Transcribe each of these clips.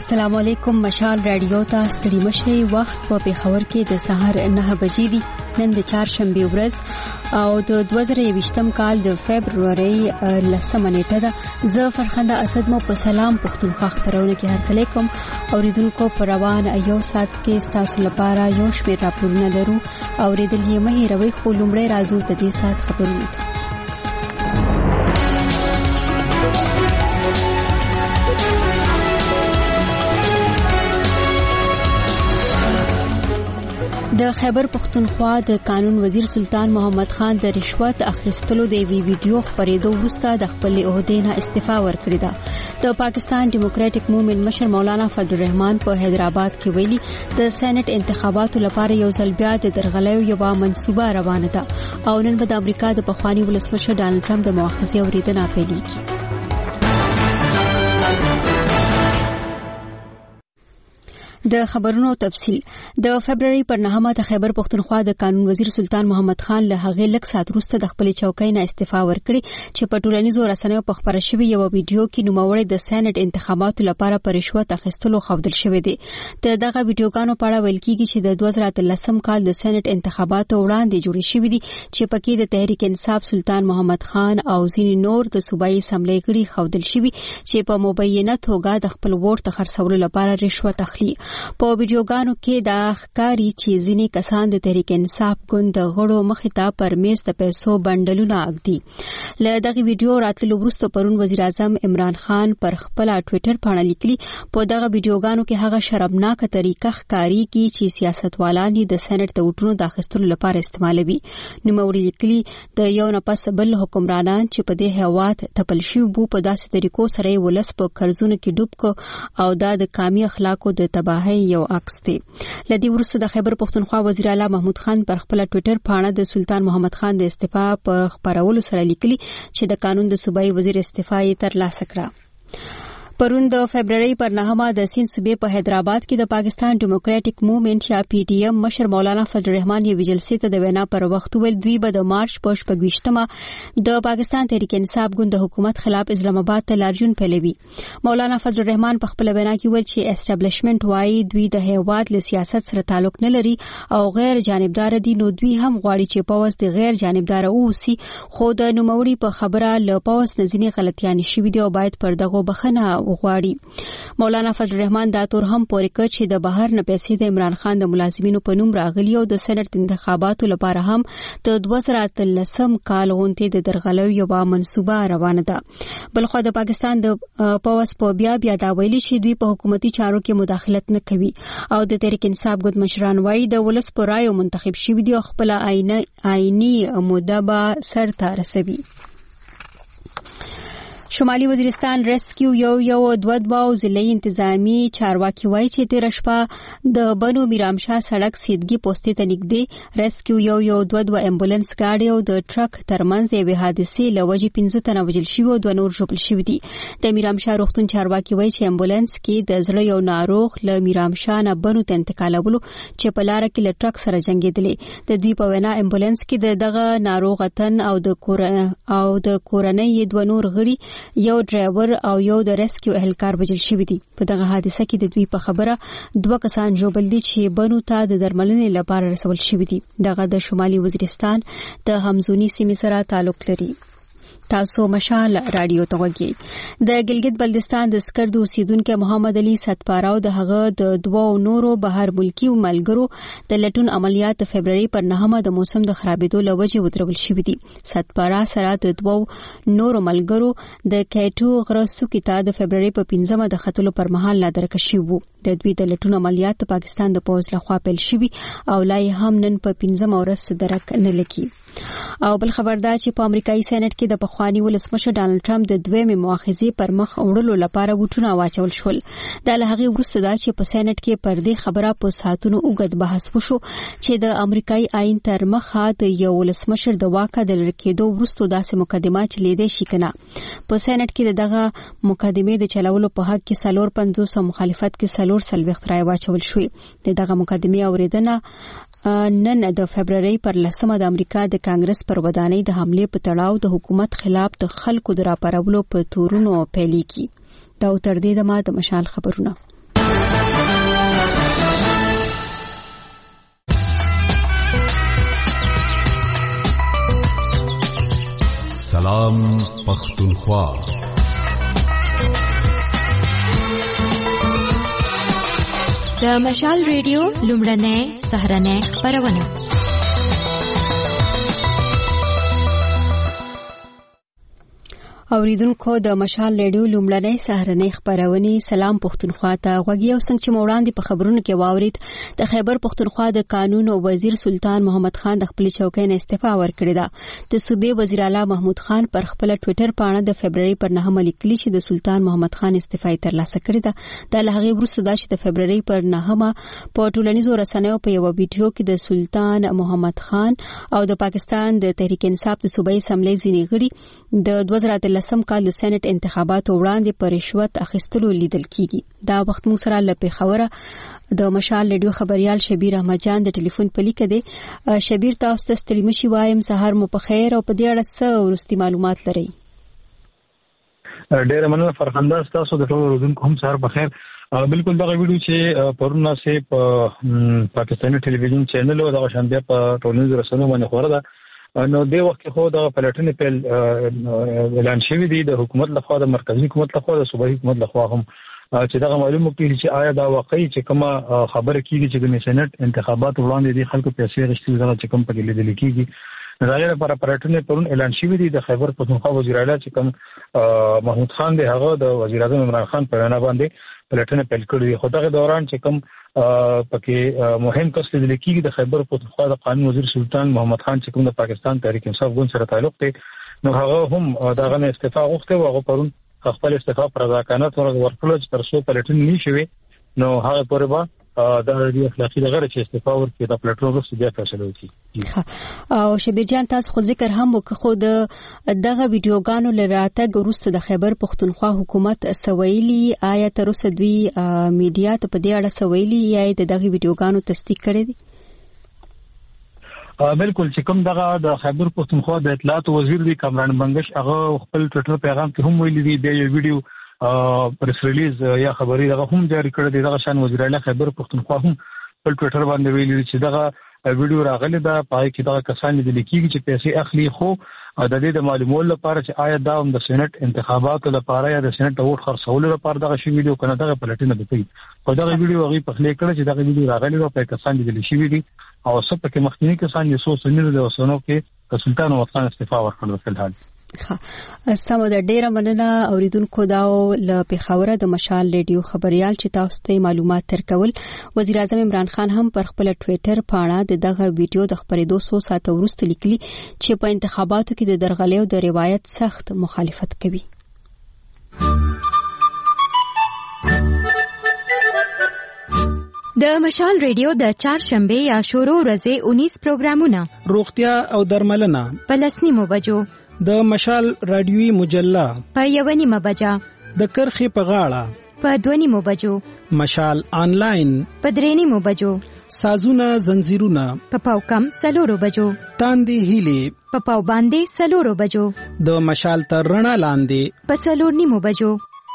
السلام علیکم. مشال رادیو ته ستړي مشي. وخت په پیښور کې د سهار 9 بجې دي. نن د چهارشنبه ورځ او د 2020م کال د فبرवरी 10 نیټه ده. زه فرخنده اسد مو په سلام پښتونخوا خبرونه کې هرکلی کوم. اوریدونکو پر روان یو سات کې تاسو لپاره یو شمېر راپورونه لرو. اوریدل یې مه هېروئ، خو لومړی راځو د دې سات خبرونه ته. د خیبر پختونخوا د قانون وزیر سلطان محمد خان د رشوت اخیستلو د ویډیو خبرېدو وروسته د خپل عہدې نه استعفا ورکړې ده. د پاکستان ډیموکراټک موومېنټ مشر مولانا فضل الرحمن په حیدرآباد کې ویلي د سېنات انتخاباتو لپاره یو ځل بیا د درغلیو یو منصوبه روانه ده او نن به د امریکا د پخوانی ولسمشر ډانلډ ټرمپ د مؤاخذې اوریدنه پیلېږي. د خبرونو تفصیل. د فبرवरी پر 9 د خیبر پختونخوا د قانون وزیر سلطان محمد خان له هغه لک سات وروسته د خپل چوکۍ نه استعفا ورکړي چې په ټولنیزو رسنیو په خبره شوی یو ویډیو کې نوموړی د سېنات انتخاباتو لپاره پر رشوت اخیستلو خوندل شوی دی. دغه ویډیوګانو په اړه ویل کیږي چې د 2013 کال د سېنات انتخاباتو وړاندې جوړې شوې دي چې پکې د تحریک انصاف سلطان محمد خان او ځینې نور د صوبایي اسمبلی غړي خوندل شوی چې په مبینه توګه د خپل ووټ د خرڅولو لپاره رشوت اخلي. په ویډیوګانو کې د ښکاری چې ځینې کسان د تحریک انصاف ګوند غړو مخې ته پر میز د پیسو بندلونه اږدي. له دغه ویډیو راتلو وروسته پرون وزیر اعظم عمران خان پر خپل ټوئیټر باندې لیکلي په دغه ویډیوګانو کې هغه شرمناک طریقه ښکاری کی چې سیاستوالان د سېنات ته وټونو د اخیستلو لپاره استعمالوي. نوموړي لیکلي د یو نه پس بل حکمرانان چې په دې هیواد تپل شوي وو په داسې طریقو سره ولس په قرضونو کې ډوب کو او دا د کامي اخلاقو د تباهي یو عکس دی. لدی ورسته د خیبر پختونخوا وزیر اعلی محمود خان پر خپل ټوئیټر باندې د سلطان محمد خان د استعفا په خبرولو سره لیکلي چې د قانون د صوبایي وزیر استعفا یې ترلاسه کړه. پرون د فبرवरी پر 9 د سین صوبې په حیدرآباد کې د پاکستان ډیموکراټک موومېنټ یا پی ډی ایم مشر مولانا فضل الرحمن یې ویجلسي ته د وینا پر وخت ویل دوی به د مارچ په 28مه د پاکستان تحریک انصاف ګوند د حکومت خلاف اسلام آباد ته لارجون پیلوي. مولانا فضل الرحمن په خپل وینا کې ویل چې اسټابلیشمنت وايي دوی د هیواد له سیاست سره تعلق نه لري او غیر جانبدار دي، نو دوی هم غواړي چې پوز د غیر جانبدار اوسي، خو د نوموړي په خبره له پوز نزینې غلطیانې شوې دي او باید پر دغه بخنه وغواړي. مولانا فضل الرحمن دا تور هم پورې کړ چې د بهر نه پیسې د عمران خان د ملازمینو په نوم راغلي او د سېنات انتخاباتو لپاره هم د 2013 کال غونډې د درغلیو یو منصوبه روانه ده. بلخو د پاکستان د پوز په بیا دا ویلي چې دوی په حکومتي چارو کې مداخلت نه کوي او د تحریک انصاف ګوند مشران وايي د ولس پر رائے منتخب شوی دي او خپل آئینی مدبه سر ته رسوي. شمالي وزیرستان ریسکیو یو دوه ضلعي انتظامی چارواکي وایي چې تیر شپه د بنو میرامشاه سړک سیدګي پوسټې ته نږدې ریسکیو یو دوه امبولانس ګاډي او د ټرک ترمنځ یوه حادثه لوجې 15 تنه وژل شوي او 2 نور ژوبل شوي دي. د میرامشاه روغتون چارواکي وایي چې امبولانس کې د زړه یو ناروغ له میرامشاه نه بنو ته انتقالولو چې په لار کې له ټرک سره جنگیدلې. د دوی په وینا امبولانس کې دغه ناروغ تن او د کورنۍ 2 نور غړي، یو ډرایور او یو د ریسکیو اهلکار وژل شوی دي. په دغه حادثه کې د دوی په خبره 2 کسان ژوبل دي چې بنو ته د درملنې لپاره رسول شوی دي. دغه د شمالي وزیرستان د همزونی سیمې سره تعلق لري. تاسو مشال رادیو ته وګورئ. د ګلګت بلتستان د سکرد اوسیدونکو محمد علي ستپاراو د هغه د 2 نورو بهر ملکی ملګرو د لټون عملیات د فبرवरी پر 9 د موسم د خرابېدو لوجې ودرول شوې دي. ستپارا سره د 2 نورو ملګرو د کېټو غرسو کې ته د فبرवरी په 15 د خطلو پر مهال لا درکشي وو. د دوی د لټون عملیات د پاکستان د پوز لخوا پیل شوي او لای هم نن په 15 ورځ درک نه لکی. او بل خبردار چې په امریکایي سېنات کې د پخوانی ولسمشر ډانلډ ټرمپ د دویمې مؤاخذې پر مخ وړلو لپاره وټونه واچول شول. دا له هغه وروسته دا چې په سېنات کې پر دې خبره په ساعتونو اوږد بحث وشو چې د امریکایي آئین تر مخه د یو ولسمشر د واکه د لرې کېدو وروسته داسې مقدمه چلیدای شي کنه. په سېنات کې دغه مقدمه د چلولو په حق کې 450 مخالفت کې 440 رای واچول شوې. دغه مقدمه اوریدنه نن د فبرवरी پر 10 د امریکا د کانګرس پر ودانۍ د حمله په تړاو د حکومت خلاف د خلکو د راپارولو په تورونو پیلېږي. دا تر دې د مشال خبرونه. سلام پختونخوا. د مشال ریډیو لومړنۍ سهارنۍ خپرونه. اوریدونکو د مشال ریډیو لومړنۍ سهارنۍ خبرونه سلام پختونخوا ته غوږی او څنګه چې وړاندې په خبرونو کې واورید د خیبر پختونخوا د قانون او وزیر سلطان محمد خان د خپل چوکۍ نه استعفا ورکړه ده. د صوبې وزیر اعلی محمود خان پر خپل ټوئیټر باندې د فبرवरी پر 9 لیکلي چې د سلطان محمد خان استعفا ترلاسه کړې ده. د لغې وروسته د فبرवरी پر 9 په ټولنیزو رسنیو په یو ویډیو کې د سلطان محمد خان او د پاکستان د تحریک انصاف د صوبایي اسمبلی ځینې غړي د 2013 کال د سېنات انتخاباتو وړاندې پر رشوت اخیستلو لیدل کیږي. دا وخت موږ سره له پیښوره د مشال ریډیو خبريال شبیر احمد جان د ټلیفون په لیکه دی. شبیر تاسو ته ستړي مشي وایم سحر مو په خیر او په دې اړه څه ورستي معلومات لرئ؟ ډېر مننه فرخنده تاسو د ټولو اوریدونکو هم سحر په خیر. بالکل دا ویډیو چې پرونه سه په پاکستاني ټلویزیون چینل او د شانبیا په ټولنیزو رسنیو باندې خوره ده. نو د وخت خو د پلاتنې په اعلان شوی دی د حکومت لخوا د مرکزی حکومت لخوا د صوبایي حکومت لخوا هم چې دا معلومه کیږي چې آیا دا واقعي چې کومه خبره کیږي چې د سېنات انتخابات وړاندې دي خلکو پیسې غشتي دا چې کوم په لیدل کیږي. راځي لپاره پلاتنې پرون اعلان شوی دی د خیبر پختونخوا وزیر اعلی چې کوم محمود خان دی هغه د وزیر اعظم عمران خان په وینا باندې پلاتنې پیل کړې. خو دغه دوران چې کوم پکې مهم کس لیدل کیږي د خیبر پختونخوا د قانون وزیر سلطان محمد خان چې کوم د پاکستان تحریک انصاف ګوند سره تعلق دی نو هغه هم دغه استعفا غوښته او هغه پرون خپل استعفا پر ځکانه ورکړل چې تر څو پلاتنې نشوي نو هغه پورې به دا د اخلاقی دغه چې استعفا ورکړي د پلاتفورم وروسته بیا فیصله وکړي. او شبیر جان تاسو خو ذکر هم وکړو خو دغه ویډیوګانو لراته وروسته د خیبر پختونخوا حکومت سویلی آیا تر اوسه دوی میډیا ته په دې اړه سویلی یا د دغه ویډیوګانو تصدیق کړی دي؟ بالکل چې کوم دغه د خیبر پختونخوا د اطلاعات وزیر دی کامران بنگش هغه خپل ټوئیټر پیغام کې هم ویلي دی د یو ویډیو پریس ریلیز یا خبري دغه هم جاری کړی دی. دغه شان وزیر اعلی خیبر پختونخوا هم په ټوئیټر باندې ویلي چې دغه ویډیو راغلی دا پای کې دغه کسان لیدل کیږي چې پیسې اخلي خو د دې د معلومولو لپاره چې آیا دا هم د سېنات انتخاباتو لپاره یا د سېنات د ووټ خرڅولو لپاره دغه شی ویډیو کنه دغه پلاتینه به کوي. خو دغه ویډیو هغه په خله کړی چې دغه ویډیو راغلی او په کسان لیدل شي وی او څه پکې مخکینی کسان یې سو سنیرو د وسونو کې سلطان محمد خان استعفا ورکړل په الحال. سمو د ډیره مننه اوریدونکو دا ل پیښوره د مشال ریډیو خبريال چې تاسو ته معلومات ترکول. وزیر اعظم عمران خان هم پر خپل ټوئیټر باندې دغه ویډیو د خبرېدو 100 ساعت وروسته لیکلي چې په انتخاباتو کې د درغلیو د روایت سخت مخالفت کوي. د مشال ریډیو د چهارشنبه یا شروع ورځې 19 پروګرامونه روغتیا او درملنه په 10 بجو د مشال رادیوي مجله په 1 بجا د کرخي په غاړه په 2 بجو مشال آنلاین په 3 بجو سازونه زنجیرونه په پاوکم 4 بجو تاندې هیلي په پاو باندې 4 بجو د مشال تر رڼا لاندې په 4 بجو.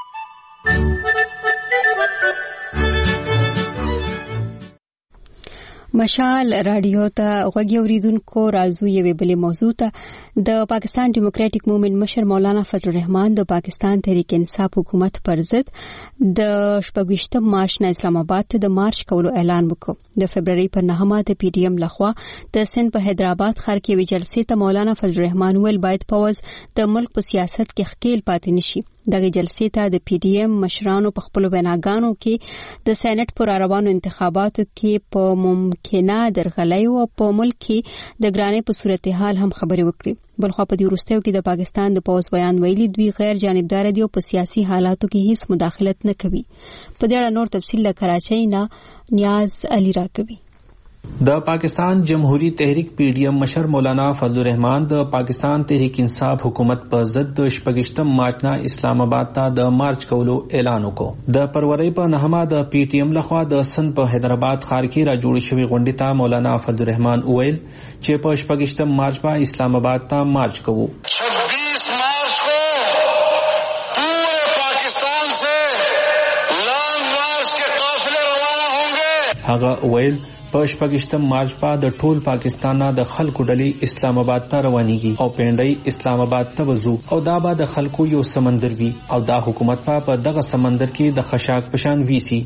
مشال رادیو ته غوږی اوریدونکو راځو یوې بلې موضوع ته. د پاکستان ډیموکراټک موومېنټ مشر مولانا فضل الرحمن د پاکستان تحریک انصاف حکومت پر ضد د 28 مارچ نه اسلام آباد ته د مارچ کولو اعلان وکړ. د فبرवरी پر 9 د پی ډی ایم لخوا د سند په حیدرآباد ښار کې وی جلسې ته مولانا فضل الرحمن ویل باید پوز د ملک په سیاست کې خکیل پاتې نشي. دغه جلسې ته د پی ډی ایم مشرانو په خپل ویناګانو کې د سېنات پر روانو انتخاباتو کې په ممکنه درغلیو او په ملک کې د ګرانۍ په صورتحال هم خبرې وکړي. بلخو په دې وروستیو کې د پاکستان د پوز بیان ویلي دوی غیر جانبدار دي او په سیاسي حالاتو کې هیڅ مداخلت نه کوي. په دې اړه نور تفصیل له کراچۍ نه نیاز علي راکوي. د پاکستان جمهوریت تحریک پی ڈی ایم مشر مولانا فضل الرحمن د پاکستان تحریک انصاف حکومت په ضد د 28 مارچ نه اسلام آباد ته د مارچ کولو اعلان وکړ. د فروری په 9 د پی ټی ایم لخوا د سند په حیدرآباد ښار کې را جوړ شوی غونډه ته مولانا فضل الرحمن وویل چې په 28 مارچ په اسلام آباد ته مارچ کوو. 26 مارچ کو پورے پاکستان سے لانگ مارچ کے قافلے روانہ ہوں گے. هغه وویل په 28 مارچ په د ټول پاکستان نه د خلکو ډلې اسلام آباد ته روانيږي او پینډي اسلام آباد ته وزو او دا به د خلکو یو سمندر وي او دا حکومت په دغه سمندر کې د خشاک پشان ویسي.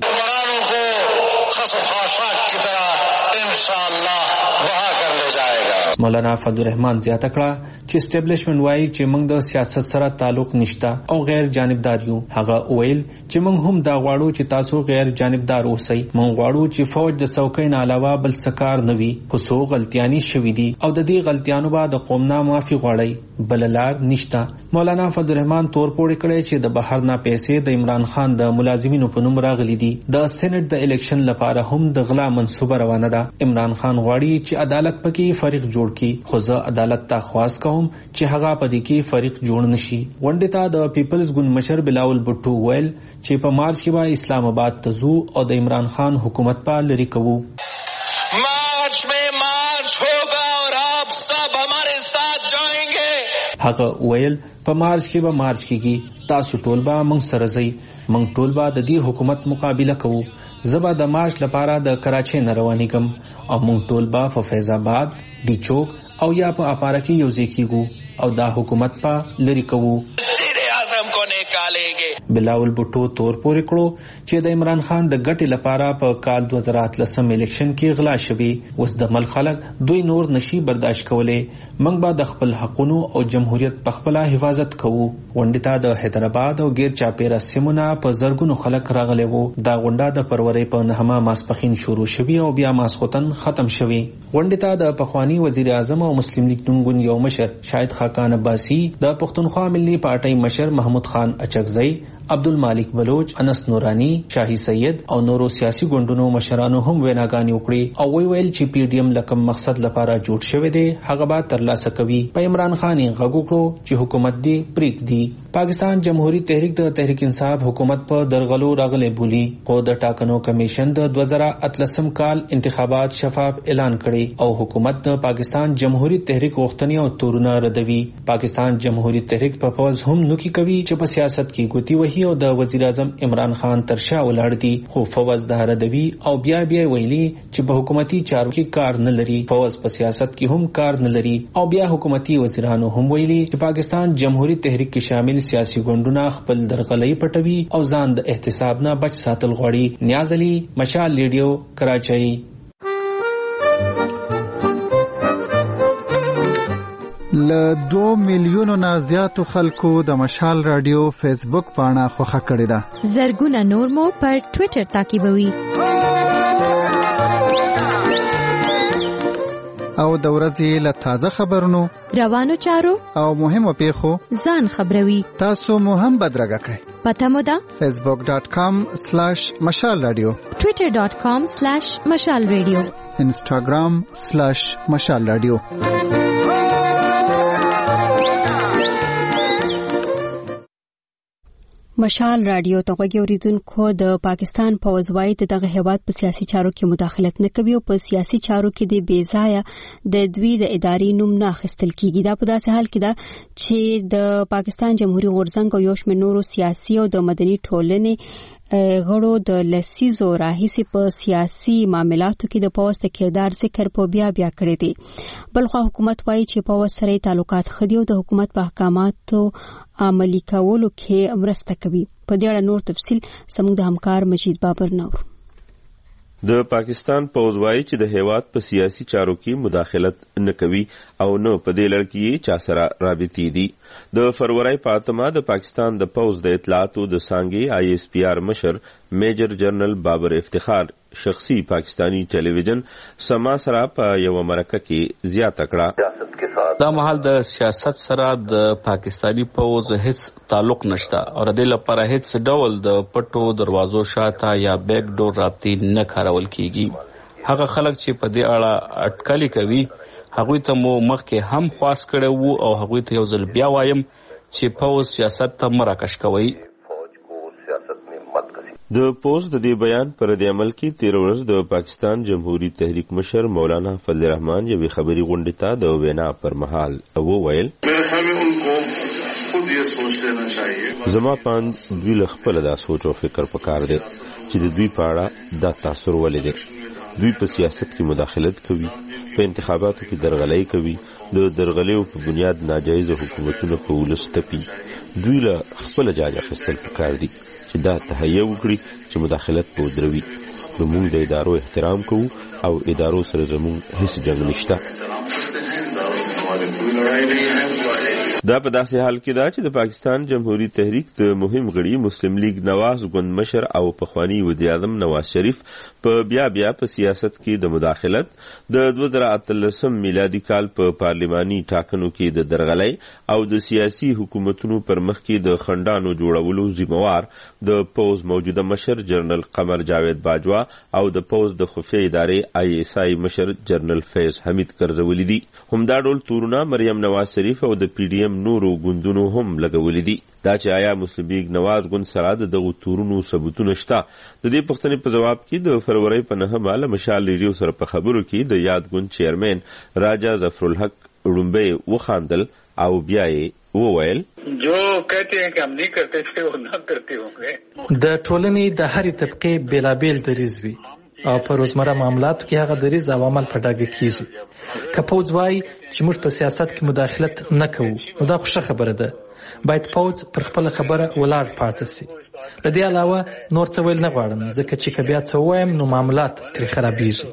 مولانا فضل الرحمن زیاته کړه چې اسټابلیشمنت وایي چې موږ د سیاست سره تعلق نشته او غیر جانبدار یو. هغه ویل چې موږ هم دا غواړو چې تاسو غیر جانبدار اوسئ. موږ غواړو چې فوج د څوکۍ نه علاوه بل څه کار نه وي. خو څو غلطیانی شوې دي او د دې غلطیانو به د قوم نه معافي غواړي، بل لار نشته. مولانا فضل الرحمن تور پوړ کړی چې د بهر نه پیسې د عمران خان د ملازمینو په نوم راغلي دي. د سېنات د الیکشن لپاره هم د غلا منصوبه روانه ده. عمران خان غواړي چې عدالت پکې فریق جوړ کی، خو زه عدالت ته خواست کوم چې هغه پدې کې فریق جوړ نشي. غونډې ته د پیپلز ګوند مشر بلاول بټو ویل چې په مارچ کې به اسلام آباد ته ځو او د عمران خان حکومت په لری کوو. مارچ में मार्च होगा और आप सब हमारे साथ जाएंगे. هغه ویل په مارچ کې به مارچ کیږي، تاسو ټول به موږ سره ځئ، موږ ټول به د دې حکومت مقابله کوو. زبا د مارچ لپاره د کراچۍ نه روانېږم او موږ ټول به په فیض آباد، ډي چوک او یا په اپاره کې یو ځای کېږو او دا حکومت په لری کوو. بلاول بوټو تور پورې کړو چې د عمران خان د ګټې لپاره په کال 2013 الیکشن کې غلا شوی. اوس د ملک خلک دوی نور نشي برداشت کولای. موږ به د خپل حقونو او جمهوریت په خپل حفاظت کوو. غونډې ته د حیدرآباد او غیر چاپیره سیمونه په زرګونو خلک راغلي وو. دا غونډه د فروری په 9 ماسپخین شروع شوی او بیا ماسخوتن ختم شوی. غونډې ته د پخوانی وزیر اعظم او مسلم لیگ نون یو مشر شاهد خاقان عباسی، د پښتونخوا ملي پارټۍ مشر محمود خان اچکزئی، عبدالمالک بلوچ، انس نورانی، شاهی سید او نورو سیاسي ګوندونو مشرانو هم ویناګانې وکړي او ویل چې پی ډی ایم لکم مقصد لپاره جوړ شوی دی هغه به ترلاسه کوي. په عمران خان غږ وکړو چې حکومت دی پریک دی. پاکستان جمهوریت تحریک د تحریک انصاف حکومت په درغلو راغلي بولی. خو د ټاکنو کمیشن د 2013 کال انتخابات شفاف اعلان کړي او حکومت د پاکستان جمهوریت تحریک غوښتنې او تورونه ردوي. پاکستان جمهوریت تحریک په فوز هم نوکي کوي چې په سیاست کې ګوتی وهي او د وزیر اعظم عمران خان ترشا ولاړ دي. خو فوز د ردوي او بیا ویلي چې په حکومتي چارو کې کار نه لري. فوز په سیاست کې هم کار نه لري او بیا حکومتي وزیرانو هم ویلي چې پاکستان جمهوریت تحریک کې شامل سیاسي ګوندونه خپل درغلۍ پټوي او ځان د احتساب نه بچ ساتل غواړي. نیاز علي، مشال ریډیو، کراچۍ. ل 2 میلیونو نه زیاتو خلکو د مشال رادیو فیسبوک پاڼه خوښه کړې ده. زرګونه نور مو پر ټوئیټر تعقیبوي او د ورځې له تازه خبرونو، روانو چارو او مهمو پیښو ځان خبروي. تاسو مو هم بدرګه کړئ. پته مو ده facebook.com/مشال رادیو، twitter.com/مشال رادیو، instagram/مشال رادیو. مشال رادیو ته غوږی اوریدونکو، د پاکستان پوځ وايي دغه هیواد په سیاسي چارو کې مداخلت نه کوي او په سیاسي چارو کې د بې ځایه د دوی د ادارې نوم نه اخیستل کیږي. دا په داسې حال کې ده چې د پاکستان جمهوریت غورځنګ او یو شمېر نورو سیاسي او د مدني ټولنې غړو د لسیزو راهیسې په سیاسي معاملاتو کې د پوځ د کردار ذکر په بیا کړی دی. بلخو حکومت وايي چې پوځ سره تعلقات خدي او د حکومت په احکاماتو عملي کولو کې مرسته کوي. په دې اړه نور تفصیل زموږ د همکار مجید بابر نور. د پاکستان پوځ وايي چې د هیواد په سیاسي چارو کې مداخلت نه کوي او نه په دې لړ کې چا سره رابطې دي. د فروری په 8 د پاکستان د پوځ د اطلاعاتو د څانګې ISPR مشر میجر جنرال بابر افتخار شخصي پاکستانی ټلویزیون سما سره په یو مرکه کې زیاته کړه. دا مهال د سیاست سره د پاکستانی پوځ هیڅ تعلق نشته او د دې لپاره هیڅ ډول د پټو دروازو شاته یا بیک ډور رابطې نه کارول کیږي. هغه خلک چې په دې اړه اټکلي کوي هغوی ته مو مخکې هم خواست کړی وو او هغوی ته یو ځل بیا وایم چې پوځ سیاست ته مراکش کوي. د پوز د دې بیان پر د عمل کې 13 ورځ د پاکستان جمهوریت تحریک مشر مولانا فضل الرحمن یوې خبري غونډې ته د وینا پر مهال وویل زما پاند دوی له خپل دا سوچ او فکر پکار دی چې د دوی په اړه دا تاثر ولې دی. دوی په سیاست کې مداخلت کوي، په انتخاباتو کې درغلۍ کوي، د درغلیو په بنیاد ناجایز حکومتونه په ولس تپي. دوی له خپل جاج اخیستل پکار دي چې دا تهیه وکړي چې مداخلت په ودروي. نو موږ د ادارو احترام کوو او ادارو سره زموږ هیڅ جنګ نشته. دا په داسې حال کې دا چې د پاکستان جمهوری تحریک د مهم غړي مسلم لیگ نواز ګوند مشر او پخوانی وزیر اعظم نواز شریف په بیا په سیاست کې د مداخلت د 2013 میلادي کال په پارلماني ټاکنو کې د درغلۍ او د سیاسي حکومتونو پر مخ کې د خندانو جوړولو ذمہوار د پوز موجوده مشر جنرال قمر جاوید باجوا او د پوز د خفیه ادارې ISI مشر جنرال فیض حمید کرزولی دي. همدا ډول تورونه مریم نواز شریف او د PDM نورو ګوندونو هم لګولې دي. دا چې آیا مسلم لیگ نواز ګوند سره دغه تورونو ثبوتونه شته؟ د دې پوښتنې په جواب کې د فروری په 9 مشال ریډیو سره په خبرو کې د یاد ګوند چیرمن راجا ظفرالحق وړومبی وخاندل او بیا یې وویل جو کہتے ہیں کہ ہم نہیں کرتے تھے وہ نہ کرتے ہوں گے. د ټولنې د هرې طبقې بیلابیل دریځ وي او په روزمره معاملاتو کې هغه دریځ او عمل په ډاګه کیږي. که پوز وایي چې موږ په سیاست کې مداخلت نه کوو نو دا خو ښه خبره ده. باید پوز پر خپل خبره ولاړ پاتې سي. د دې علاوه نور څه ویل نه غواړم ځکه چې که بیا څه ووایم نو معاملات ترې خرابېږي.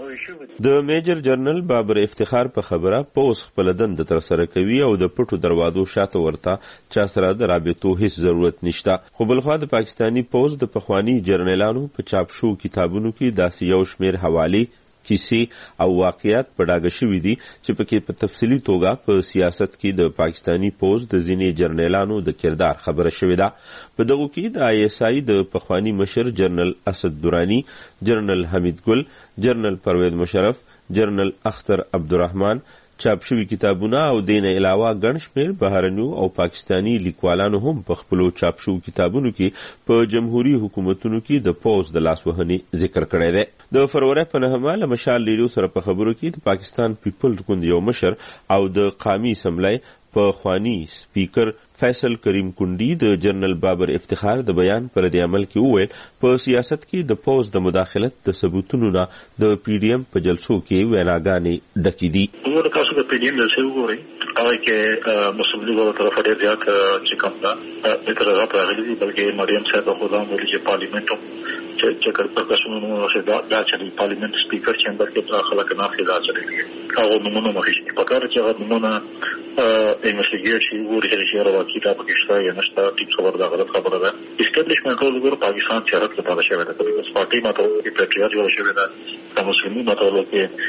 د میجر جنرال بابر افتخار په خبره پوز خپل دنده ترسره کوي او د پټو دروازو شاته ورته چا سره د رابطو هیڅ ضرورت نشته. خو بلخوا د پاکستانی پوز د پخوانی جرنیلانو په چاپ شو کتابونو کې داسې یو شمېر حوالې کیسې او واقعیات په ډاګه شوي دي چې پکې په تفصیلي توګه په سیاست کې د پاکستانی پوز د ځینې جرنیلانو د کردار خبره شوې ده. په دغو کې د ISI د پخوانی مشر جنرال اسد درانی، جنرال حمید ګل، جنرال پرویز مشرف، جنرال اختر عبدالرحمن چاپ شوي کتابونه او دین علاوه ګڼ شمېر بهرنیو او پاکستانی لیکوالانو هم په خپلو چاپ شوو کتابونو کې په جمهوری حکومتونو کې د پوز د لاسوهنې ذکر کړی دی. د فروری په 9 له مشال ریډیو سره په خبرو کې د پاکستان پیپلز ګوند یو مشر او د قومي اسمبلی په خوانی سپیکر فیصل کریم کندی د جنرال بابر افتخار د بیان پر د عمل کې وویل په سیاست کې د پوز د مداخلت د ثبوتونو نه د PDM په جلسو کې ویناګانې ډکې دي. موږ تاسو د PDM جلسې وګورئ هغه کې مسلم لیگ له طرفه ډېر زیات چې کوم دا د طرفه راغلي دي بلکې مریم صاحب خو دا ویلي چې پارلیمنت چې کړه کسونو دا چې پارلیمنت سپیکر چیمبر کې خلک نه خلا چلي هغه نمونه مخې په کار چې هغه نمونه انویسټیګیټ شي ګوري چې راو کتاب کې شته یا نشته ټیپ خبر دا غلط خبره ده. اسټابلیشمنت ټول ګور پاکستان چارت لپاره شوی ده چې پارټي ماته کې پټریاټ جوړ شوی ده د مسلمانانو ماته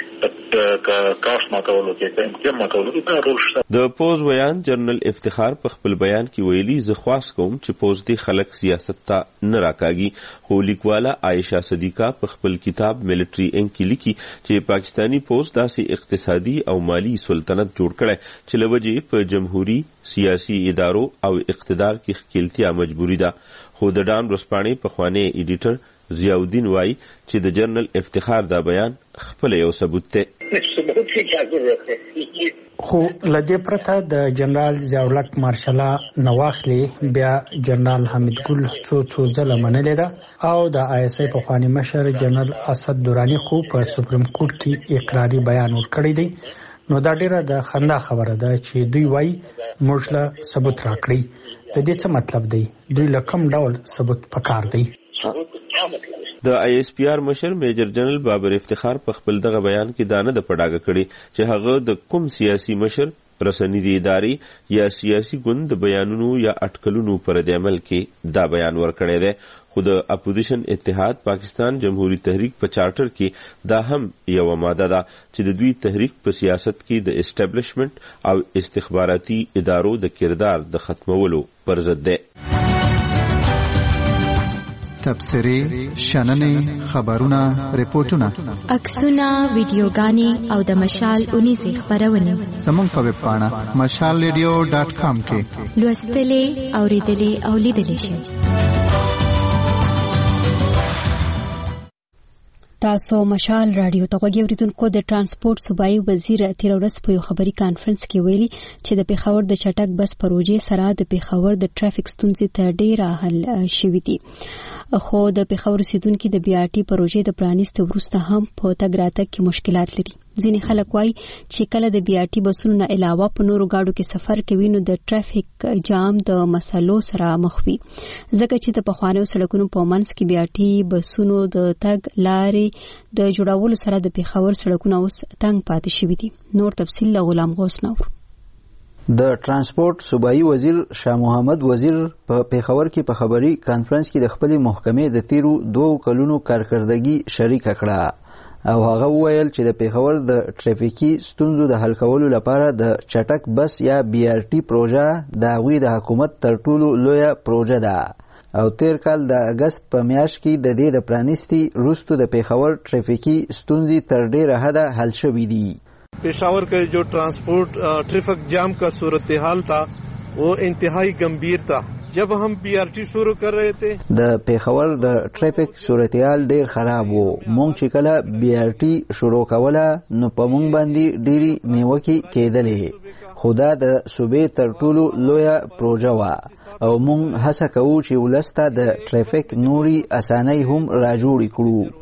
کې کاست ماته کې امکان ماته کې دا روشته. د پوز ویان جنرال افتخار په خپل بیان کې ویلي زه خواست کوم چې پوز دي خلک سیاست ته نه راکاږي. خو لیکواله عائشه صدیقه په خپل کتاب ملټری انک کې لیکي چې پاکستانی پوز داسې اقتصادي او مالی سلطنت جوړ کړي چې لوجه په جمهوری سیاسي ادارو او اقتدار کې ښکیلتیا مجبوری ده. خو د ډان ورسپانې پخوانی ایډیټر ضیاءالدین وایي چې د جنرال افتخار دا بیان خپل یو ثبوت دی. خو لدې پرته د جنرال ضیاءالحق مارشالا نواخلی بیا جنرال حمید ګل څو ځله منلې ده او د ISI پخوانی مشر جنرال اسد درانی خو په سپریم کورټ کې اقراري بیان ورکړی دی. نو دا ډیره د خندا خبره ده چې دوی وایي موږ له ثبوت راکړي. د دې څه مطلب دی؟ دوی له کوم ډول ثبوت پکار دی؟ د ISPR مشر میجر جنرال بابر افتخار په خپل دغه بیان کې دانه د پډاګه کړي چې هغه د کوم سیاسي مشر رسنیدي ادارې یا سیاسي ګوند د بیانونو یا اټکلونو پر د عمل کې دا بیان ورکړی دی. خو د اپوزیشن اتحاد پاکستان جمهوری تحریک په چارټر کې دا هم یو ماده ده چې د دوی تحریک په سیاست کې د اسټابلیشمنت او استخباراتي ادارو د کردار د ختمولو پر ضد ده. تبصرې، شننې، خبرونه، ریپورتونه، عکسونه، ویډیوګانې او د مشال 19 خبرونه زموږ په ویب پاڼه mashalradio.com کې لوستلې، اوریدلې او لیدلې شئ. تاسو مشال رادیو ته غوږی اوریدونکو. د ترانسپورت صوبایي وزیر تیر ورځ په یو خبري کانفرنس کې ویلي چې د پیښور د چټک بس پروژې سره د پیښور د ټرافیک ستونزې ته ډیره حل شوې دي. خو د پیښور اوسیدونکو د بي آر ټي پروژې د پرانیست وروسته هم په تګ راتګ کې مشکلات لري. ځینې خلک وایي چې کله د بي آر ټي بسونو نه علاوه په نورو گاډو کې سفر کوي نو د ټرافیک جام د مسلو سره مخ وي، ځکه چې د پخوانیو سړکونو په منځ کې بي آر ټي بسونو د تګ لارې د جوړولو سره د پیښور سړکونه اوس تنګ پاتې شوي دي. نور تفصیل له غلام غوث نور. د ترانسپورت صوبایي وزیر شاه محمد وزیر په پیښور کې په خبري کانفرنس کې د خپل محکمې د تیرو 2 کلونو کارکردګي شریک کړه او هغه وویل چې د پیښور د ټریفیکي ستونزو د حل کولو لپاره د چټک بس یا بي آر ټي پروژه د هغوی د حکومت تر ټولو لویه پروژه ده او تیر کال د اگست په میاشت کې د دې د پرانیستي وروسته د پیښور ټریفیکي ستونزې تر ډیره حده حل شوې دي. पेशावर का जो ट्रांसपोर्ट ट्रैफिक जाम का सूरत हाल था वो इंतहाई गंभीर था. जब हम बीआरटी शुरू कर रहे थे د پیښور د ټریفیک صورت حال ډیر خراب وو. مونږ چې کله بي آر ټي شروع کوله نو په مونږ باندې ډیری نیوکې کېدلې، خو دا د صوبې تر ټولو لویه پروژه وه او مونږ هڅه کوو چې ولسته د ټریفیک نوري اسانۍ هم راجوړې کړو.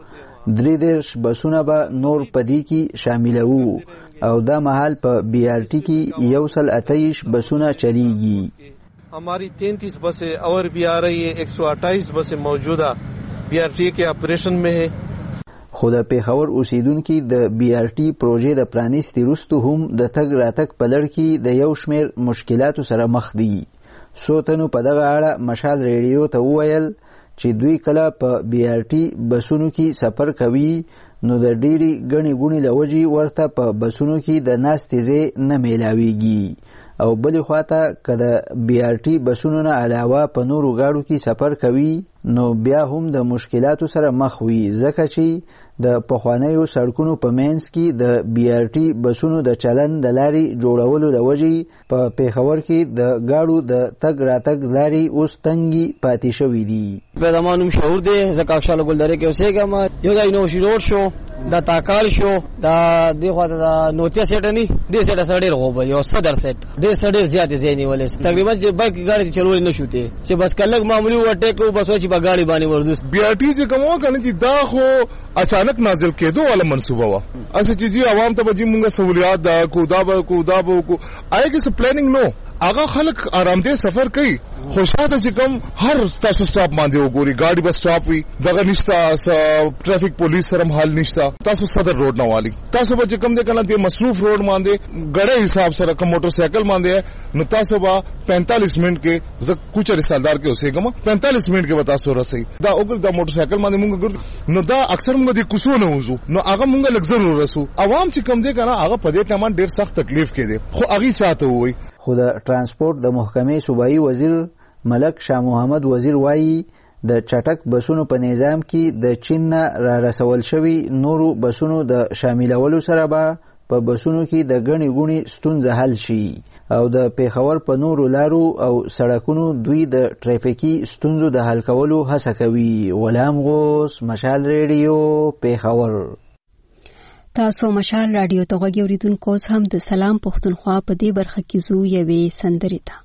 33 بسونه به نور پدې کې شاملوو او دا مهال په بي آر ټي کې 128 بسونه چلیږي. हमारी 33 बसें और भी आ रही है, 128 बसें मौजूदा बी आर टी के ऑपरेशन में है. خو د پیښور اوسیدونکو د بي آر ټي پروژې د پرانیستي وروسته هم د تګ راتګ په لړ کې د یو شمېر مشکلاتو سره مخ دي. څو تنو په دغه اړه مشال ریډیو ته وویل چې دوی کله په بي آر ټي بسونو کې سفر کوي نو د ډیری غني غونی لوجي ورته په بسونو کې د ناستې ځای نه میلاویږي او بلې خواته کله بي آر ټي بسونو نه علاوه په نورو گاډو کې سفر کوي نو بیا هم د مشکلاتو سره مخ وي، ځکه چې د پخوانیو سړکونو په منځ کې د بي آر ټي بسونو د چلن د لارې جوړولو د وجې په پیښور کې د گاډو د تګ راتګ لارې اوس تنګي پاتې شوې دي. په زمانو مشهور دي ځکه شاله ګلدره کې اوسېګم، یو د نوشي روډ شو، دا تاکال شو، دا دغه د نوتیا سیټ نه دي سیټ سره ډیر غوبه یو صدر سیټ دې سره زیات زینی ولې تقریبا چې بایک ګاډي چلول نه شوته چې بس کله معمولی وټیکو بس چې په ګاډي باندې وردوس. بي آر ټي چې کومه کنه چې دا خو اچانک نازل کېدو ولا منصوبه وا اسه چې جی عوام ته به مونږه سہولیات دا کو آیا کې پلانینګ نو هغه خلک آرامدې سفر کوي. خوشاله چې کوم هر تاسو سټاپ باندې وګوري گاډي بس سټاپ وي دغه نشته، ټریفیک پولیس سره حل نشته. تاسو صدر روډ نه والی تاسو به کوم دې کنه دې مصروف روډ باندې غړې حساب سره کوم موټر سایکل باندې نو تاسو به 45 منټ کې ز کوچ رسالدار کې اوسېګم 45 منټ کې وتا سو رسي دا اوګل دا موټر سایکل باندې مونږ ګرځو نو دا اکثر مونږ دې کوسو نه وځو نو هغه مونږ لږ ضرور رسو. عوام چې کوم دې کنه هغه په دې ټامان ډیر سخت تکلیف کې دي خو هغه چاته وي. خو د ترانسپورت د محکمې صوبایي وزیر ملک شاه محمد وزیر وایي د چټک بسونو په نظام کې د چین نه را رسول شوی نورو بسونو د شاملولو سره به په بسونو کې د غني غونی ستونزه حل شي او د پیښور په نورو لارو او سړکونو دوی د ټریفیکي ستونزو د حل کولو هڅه کوي. غلام غوث، مشال ریډیو، پیښور. تاسو مشال رادیو ته غوږی اوریدونکو هم د سلام پښتونخوا په دې برخه کې زو یوې سندرې ته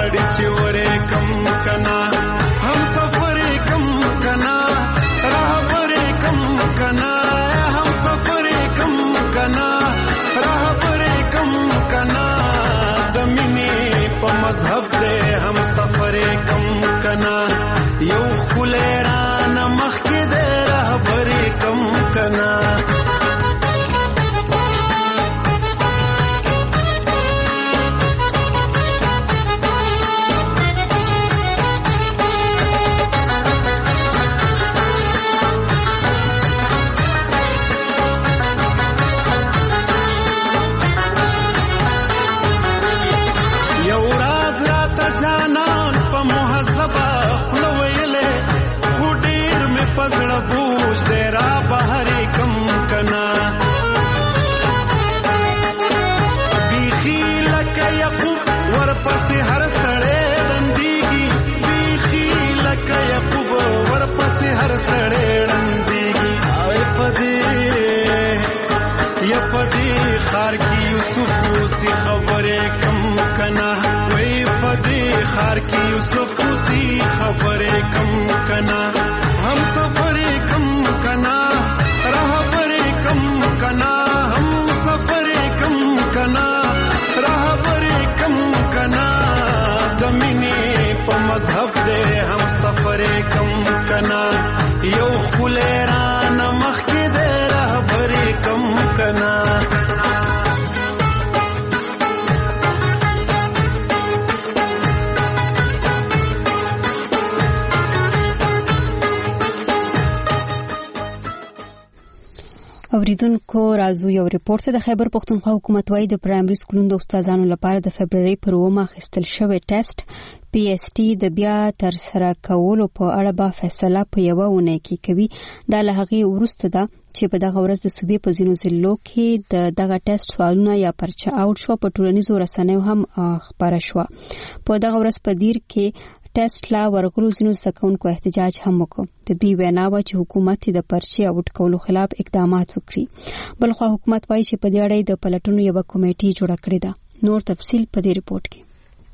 غواړي چې ورې کم کنا هم سفر کم کنا رهبر کم کنا هم سفر کم کنا رهبر کم کنا د مینې په مذهب دې هم سفر کم کنا یو خلران مخکې دې رهبر کم کنا پزړه بوج دې را بهر کم کنا بیخي لکه یعقوب ورپسې هر سړی ړندېږي بیخي لکه یعقوب ورپسې هر سړی ړندېږي پدې خار کې یوسف اوسې خبرې کم کنا وای پدې خار کې یوسف اوسې خبرې کم کنا हम सफर कम कना रहबर कम कना हम सफर कम कना रहबर कम कना दमिनी प मजहब दे हम सफर कम कना यो खुलेरान मखके दे रहबर कम कना اوریدونکو راځو یو ریپورت د خیبر پښتونخوا حکومت وايي د پرایمري سکولونو د استادانو لپاره د فبرवरी پر 9 اخیستل شوی ټیسټ PST د بیا تر سره کولو په اړه به فیصله په یو ونه کې کوي دا له هغه وروسته ده چې په دغه ورځ د صوبې په ځینو ضلعو کې دغه ټیسټ سوالونه یا پرچه اوټ شو په ټولنیزو رسنیو هم خبره شو په دغه ورځ په دیر کې ټیسټ لا ورغلو ځینو زدهکوونکو احتجاج هم وکړ د دوی وینا و چې حکومت د پرچې اوټ کولو خلاف اقدامات وکړي بلخو حکومت وايي چې په دې اړه د پلټنو یو کمیټه جوړه کړې ده نور تفصیل په دې ریپورت کې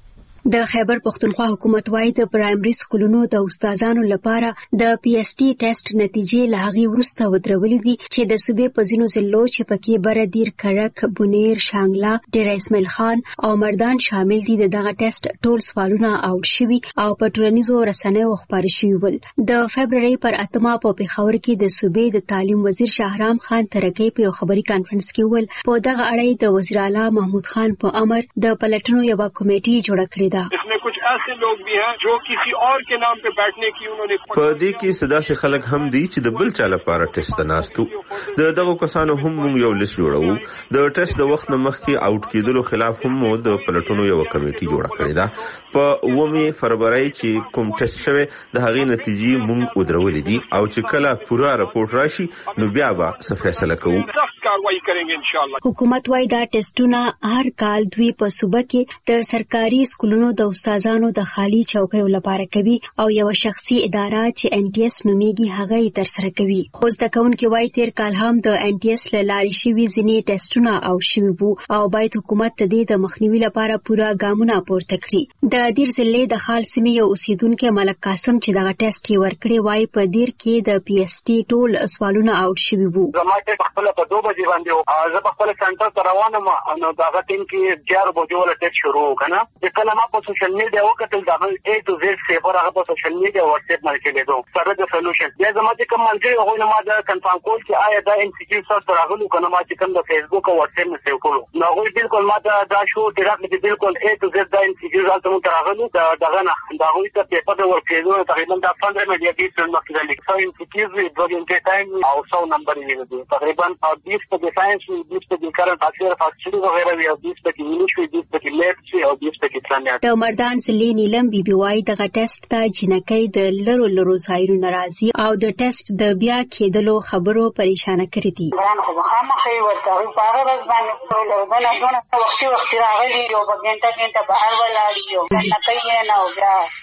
د خیبر پښتونخوا حکومت وايي د پرایمري سکولونو د استادانو لپاره د PST ټیسټ نتیجې له هغه وروسته ودرولې دي چې د صوبې په ځینو ضلعو چې پکې بردیر کړک بونیر شانګلا ډیر اسماعیل خان او مردان شامل دي دغه ټیسټ ټول سوالونه اوټ شوي او په ټولنیزو رسنیو خبرې شوي ول د فبرवरी پر 8 په پیښور کې د صوبې د تعلیم وزیر شاهرام خان ترکی په یو خبري کانفرنس کې ول په دغه اړه د وزیر اعلی محمود خان په امر د پلټنو یو کمیټه جوړه کړې इसमें कुछ ऐसे लोग भी हैं जो किसी और के नाम पे बैठने की उन्होंने په دې کې صدا سے خلک هم دي چې د بل چا لپاره ټیسټ ناستو دغه کسانو هم موږ یو لیست جوړو د ټیسټ د وخت مخکې اوټ کېدلو خلاف هم د پلټونو یو کمیټه جوړه کړې ده په 9 فروری چې کوم ټیسټ شوه د هغې نتیجې موږ ودرولې دي او چې کله پورا رپورټ راشي نو بیا به څه فیصله کوو کاروایی کړي ان شاء الله حکومت وايي دا ټیسټونه هر کال دوی په صوبه کې د سرکاري سکولونو د استادانو د خالي چوکیو لپاره کوي او یو شخصي اداره چې NTS نوميږي هغه یې تر سره کوي خو ځکهونکو وايي تیر کال هم د NTS لاري شوی ځینې ټیسټونه او شوی وو او باید حکومت د دې د مخنیوي لپاره پورا ګامونه پورته کړي د دیر ضلع د خال سیمې یو اوسیدونکو ملک قاسم چې دغه ټیسټ یې ورکړی وايي په دیر کې د PST ټول سوالونه اوټ شوی وو زماته خپل په 2 بجې باندې زه په خپل سنټر ته روانم نو دغه ټیم کې 4 بجې ولا ټیسټ شروع وکړه چې کله ما په سوشل میډیا وکتل دا A to Z پیپر هغه په سوشل میډیا واتساپ باندې لیدو سره د سولوشن بیا زماته کوم ملګری هغه ما دا کنفرم کول چې آیا دا MCQ سره راغلو کنه ما چې کوم د فیسبوک او واتساپ نه سیو کولو نو هغه بالکل ما دا شو ډیرکټلی بالکل A to Z دا MCQ ځالته مو راغلو دغه نه دا هغه ته پیپر ورکېدو تقریبا دا 15 منټه کې څنګه مخکې لیک سو MCQ دوګینټ ټایم او 100 نمبر یې دی تقریبا 20 په ساينس 20 په کرنٹ افیر فاکچری وغیرہ او 20 په انګلیش 20 په میث او 20 په کیمیا د مردان ضلع نیلم بیبي وايي دغه ټیسټ ته جنکۍ د لرو ځایونو ناراضي او د ټیسټ د بیا کېدلو خبرو پریشان کړی دي خو خامخې ورته په هغه ورځ باندې ټول وختي راغلي یو بغنټه بهر ولاړ یو جنکۍ نه او بیا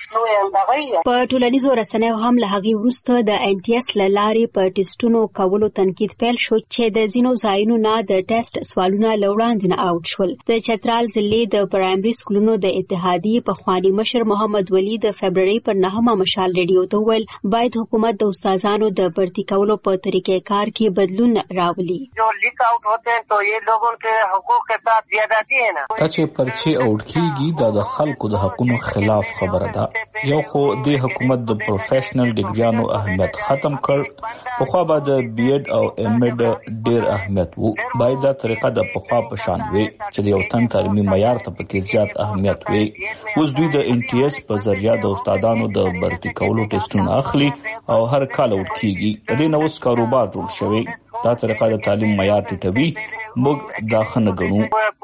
په ټولنیزو رسنیو هم له هغې وروسته د ان ټي اس له لارې په ټیسټونو کولو تنقید پیل شو چې د ځینو ځایونو نه د ټیسټ سوالونه له وړاندې نه آوټ شول. د چترال ضلع د پرایمري سکولونو د اتحادیې پخواني مشر محمد ولی د فبرवरी پر 9 مشال ریډیو ته وویل باید حکومت د استادانو د بھرتی کولو په طریقې کار کې بدلون راولي. جو لیک آؤٹ ہوتے ہیں تو یہ لوگوں کے حقوق کے ساتھ زیادتی ہے نا. چې پرچی آؤٹ کیږي د خلکو د حقوقو خلاف خبره ده. یو خو د حکومت د پروفیشنل ډیګریانو اهمیت ختم کړ. پخوا به د بی ایډ او ایم ایډ ډیر اهمیت وو. باید دا طریقه د پخوا په شان وي چې د یو تن تعلیمي معیار ته پکې زیات اهمیت وي. اوس دوی د ان ټي اس په ذریعہ د استادانو د بھرتی کولو ټیسټونه اخلي او هر کال آؤٹ کیږي. د نو اوس کاروبار جوړ شوی. دا طریقه د تعلیم معیار ټیټوي. موږ دا خنه ګڼو.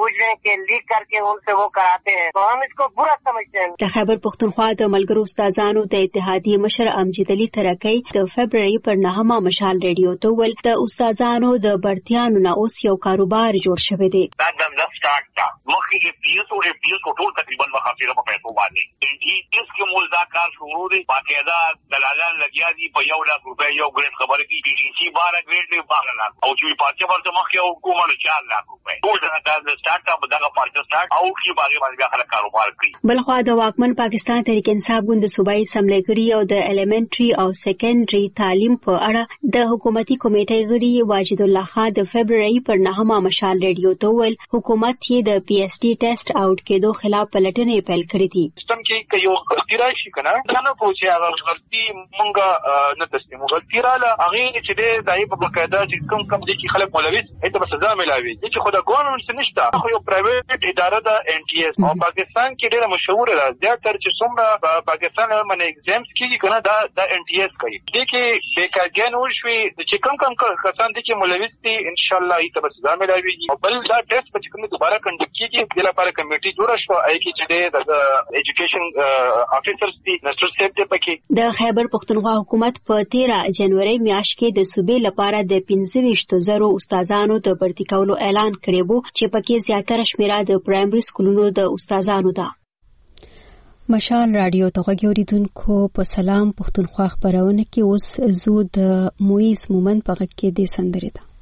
د خیبر پختونخوا د ملګرو استادانو د اتحادیې مشر امجد علي ترکی د فبرवरी پر 9 مشال ریډیو ته ویل د استادانو د بړتیانو نه اوس یو کاروبار جوړ شوی دی. دا د سٹارټ تا مخکې پی ایس او پی ایس ټول تقریبا مخافره په پیسو باندې ان ټي اس کې مول دا کار شروع دی. باقاعده دلالان لګیا دي په 1 لک روپے یو ګریډ خبره کې پی سی 12 ګریډ دی 12 لک او چې پاتې ورته مخکې حکومت 4 لک روپے ټول دا د سٹارټ اپ دغه پارچ سٹارټ او کې باندې خلک کاروبار کوي. بلخوا د واکمن پاکستان تحریک انصاف ګوند صوبایي سملګري او د الیمنټري او سیکنډري تعلیم په اړه د حکومتي کمیټې غړي واجد الله خان د فبرवरी پر 9 مشال ریډیو ته ویل حکومت یې د پی ایس ډي ټیسټ آؤٹ کېدو خلاف پلټنې پیل کړې دي. سیستم کې یو غلطي راشي کنه دا نه پوهیږي هغه غلطي مونږه نه تسلیمو. غلطي رااله هغه چې د دای په باقاعده چې کوم دي چې خلک مولوي ایته سزا ملاوي چې خو د ګورنمنت نشته. خو یو پرایویټ اداره د ان ټي اس او پاکستان کې ډیره مشهور ده. زیاتره چې څومره پاکستان باندې ایگزامز کیږي کنه دا د ان ټي اس کوي. دې کې بیکارګان ورشوي چې کوم کسان دي چې مولوي دي ان شاء الله ایته سزا ملاوي. او بل دا ټیسټ په کومه دوباره کنډکټ کیږي د لپاره کمیټي جوړه شو اې کې چې د ایجوکیشن افیسرز دي نشټر سیټ ته پکې. د خیبر پختونخوا حکومت په 13 جنوري میاشت کې د صوبې لپاره د 25,000 استادانو د بھرتی کولو اعلان کړی وو چې پکې زیاتره شمیره د پرایمري سکولونو د استادانو ده. مشال رادیو ته غوږی اوریدونکو په سلام پختونخوا خبرونه کې اوس زو د مویز مومن په غږ کې د سندرې ده.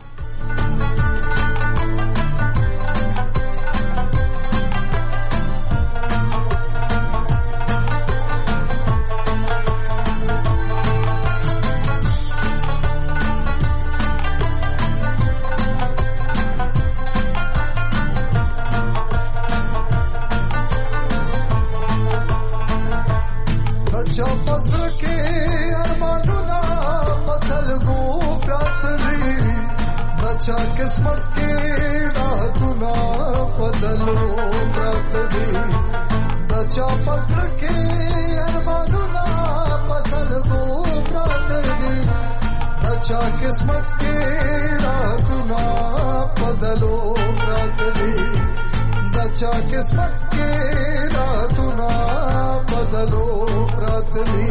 چا قسمت کې راتونه بدلو برات دي د چا فصل کې ارمانونه فصل کو برات دي د چا قسمت کې راتونه بدلو برات دي د چا قسمت کې راتونه بدلو برات دي.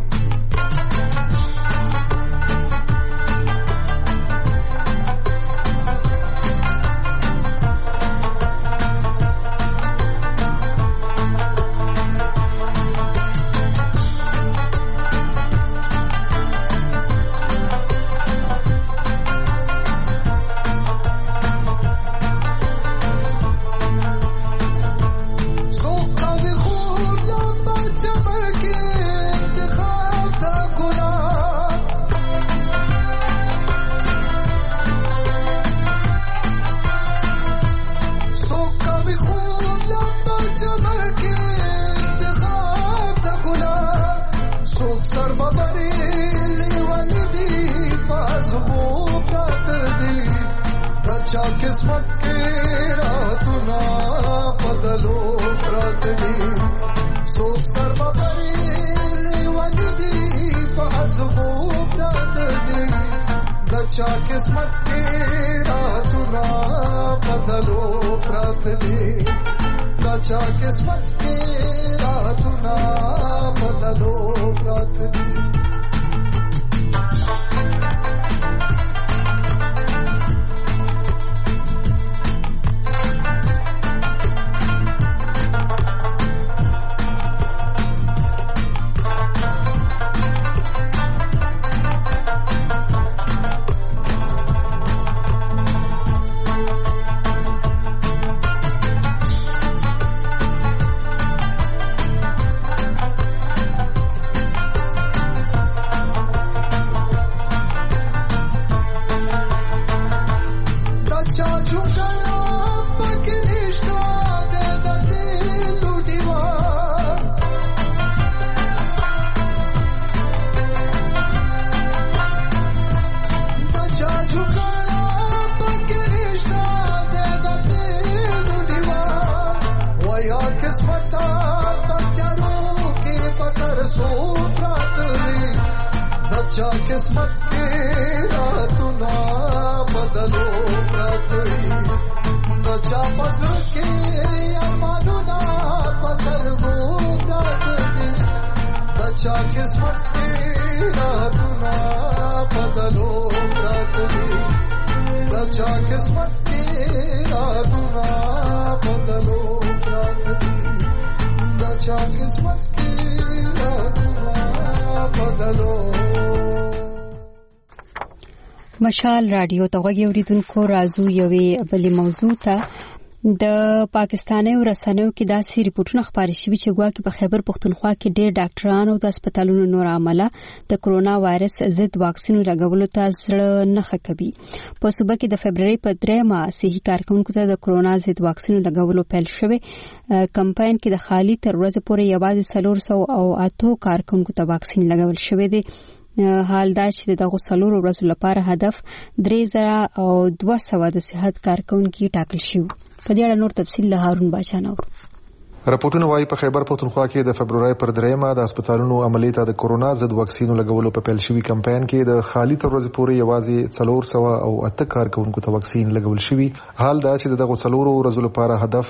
قسمت کې راتونه بدلو برات دي څوک سر ببري لیونی دي په ازغو برات دي د چا قسمت کې راتونه بدلو برات دي د چا قسمت کې راتونه بدلو برات دي. چا قسمت کې راتونه بدلو پراتوي د چا پسړ کې امانونه فصل وو پراتوي د چا قسمت کې راتونه بدلو پراتوي د چا قسمت کې راتونه بدلو پراتوي د چا قسمت کې راتونه بدلو. مشال رادیو ته غوږی اوریدونکو راځو یوې بلې موضوع ته. د پاکستاني رسنیو کې داسې ریپورتونه خپاره شوي چې ګواکې په خیبر پښتونخوا کې ډېر ډاکټران او د هسپتالونو نور عامله د کرونا وایرس ضد واکسین لګولو ته زړه نه کوي. په صوبه کې د فبرवरी په 3 صحي کارکونکو ته د کرونا ضد واکسین لګولو پیل شوی. کمپاین کې د خالي تر ورځې پورې یوازې 408 کارکونکو ته واکسین لګول شوی دی. حال دا چې دغه 4 ورځې لپاره هدف 3200 د صحت کارکونکو ټاکل شوی. په دې اړه نور تفصیل له هارون باچا نور. راپورټونه وايي په خیبر پښتونخوا کې د فبرवरी پر 3 د هسپتالونو عملیه ته د کرونا ضد واکسین لګولو په پیل شوی کمپاین کې د خالي تر ورځې پورې یوازې 408 کارکونکو ته واکسین لګول شوی. حال دا چې دغه 4 ورځې لپاره هدف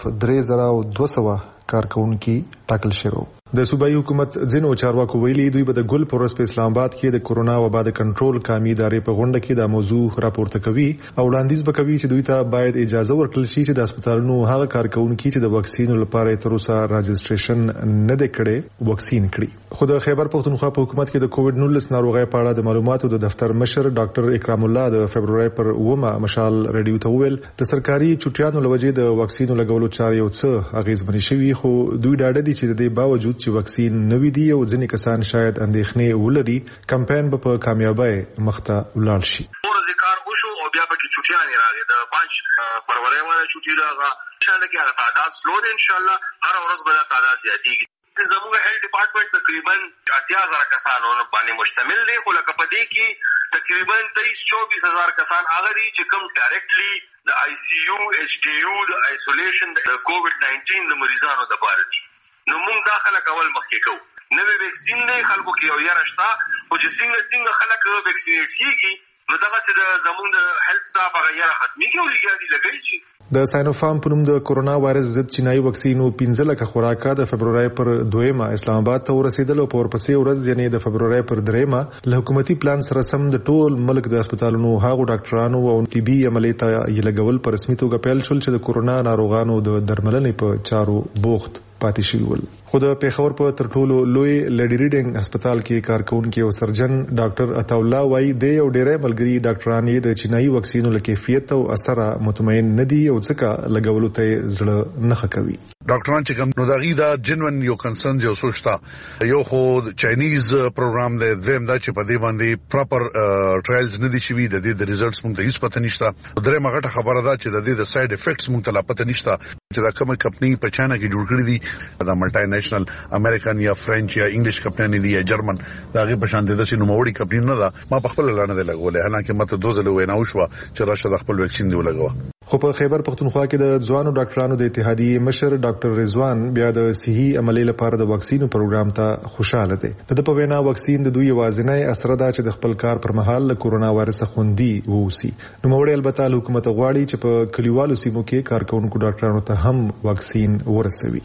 3200 کارکونکو ټاکل شوی. د صوبایي حکومت ځینو چارواکو ویلي دوی به د ګل پروس په اسلام آباد کې د کرونا وبا د کنټرول قامي ادارې په غونډه کې د موضوع راپورته کوي او وړاندیز وکوي چې دوی ته باید اجازه ورکړل شي چې د هسپتالونو هغه کارکونکو چې د واکسین لپاره تر اوسه راجستریشن نه دی کړی واکسین کړي. خو د خیبر پښتونخوا په حکومت کې د کووډ 19 ناروغۍ په اړه د معلوماتو د دفتر مشر ډاکټر اکرام الله د فبرवरी پر 9 مشال رادیو ته ویل د سرکاري چټیانو لوجې د واکسین لګولو چارې یو څه اغیزمنې شوي خو دوی ډاډه دي چې د دې باوجود چې واکسین نوې دي او ځینې کسان شاید اندېښنې ولري کمپاین به په کامیابی مخته ولاړ شي. ورځې کار وشو او بیا به کې چټیانې راغې د 5 فروری باندې چټي راغله ان شاء الله کې تعداد سلو دي ان شاء الله هر ورځ به تعداد زیاتېږي. زموږ هیلث ډپارټمنټ تقریبا 80,000 کسانو باندې مشتمل دی خو لکه په دې کې تقریبا 23-24,000 کسان هغه دي چې کوم ډایرکټلی د آی سی یو ایچ ډی یو د آیسولیشن د کووډ 19 د مریضانو لپاره دي. نو موږ داخله کول مخکې کوو. نوې ویکسین نه خلکو کې یو یاره شته او چې څنګه خلک ویکسینیټ کیږي نو دغه څه د زموږ د هیلث سټاف هغه یاره ختمي کې ولګیا دي لګی شي. د ساینوفارم په نوم د کرونا وایرس ضد چینایي واکسینو 15 لک خوراکه د فبرवरी پر 2 اسلام آباد ته ورسېدل او په ورپسې ورځ یعنی د فبرवरी پر 3 له حکومتي پلان سره سم د ټول ملک د هسپتالونو هغو ډاکټرانو او طبي عملیات یې لګول په رسمي توګه پیل شول چې د کرونا ناروغانو د درملنې په چارو بوخت پاتې شوی ول. خو د پیښور په تر ټولو لوی لیډي ریډینګ هسپتال کې کارکونکو او سرجن ډاکټر عطا الله وايي د یو ډېرې ملګری ډاکټران یې د چینایي واکسینو له کیفیت او اثر مطمئن نه دي او ځکه لګولو ته زړه نه کوي. ډاکټران چې کوم نو دغه دا جنون یو کنسرن یو سوچتا یو خو چاینیز پروګرام دی زم دا چې په دې باندې پراپر ټرایلز نه دي شوي د دې د ریزلټس مونږ ته هیڅ پته نشته. درې مغه خبره ده چې د دې د ساید افیکټس مونږ ته لا پته نشته چې دا کومه کمپنی په چاینا کې جوړ کړې دي دا ملټي نېشنل امریکن یا فرنچ یا انګلیش کمپنی دي یا جرمن دا غي په شان دي د سینو موړي کمپنی نه ده. ما په خپل لانه دی لګولې حالانکه ماته دوزله وینا وشو چې راشه د خپل ویکسین دی ولګوه. خو په خیبر پښتونخوا کې د ځوانو ډاکټرانو د اتحادیې مشر ډاکټر رضوان بیا د صحي عملیې لپاره د واکسینو پروګرام ته خوشاله دي. د په وینا واکسین د دوی وازنه اثر ده چې د خپل کار پر مهال له کرونا وایرس خوندي ووسی. نو موږ البته حکومت غواړي چې په کلیوالو سیمو کې کارکونکو ډاکټرانو ته هم واکسین ورسوي.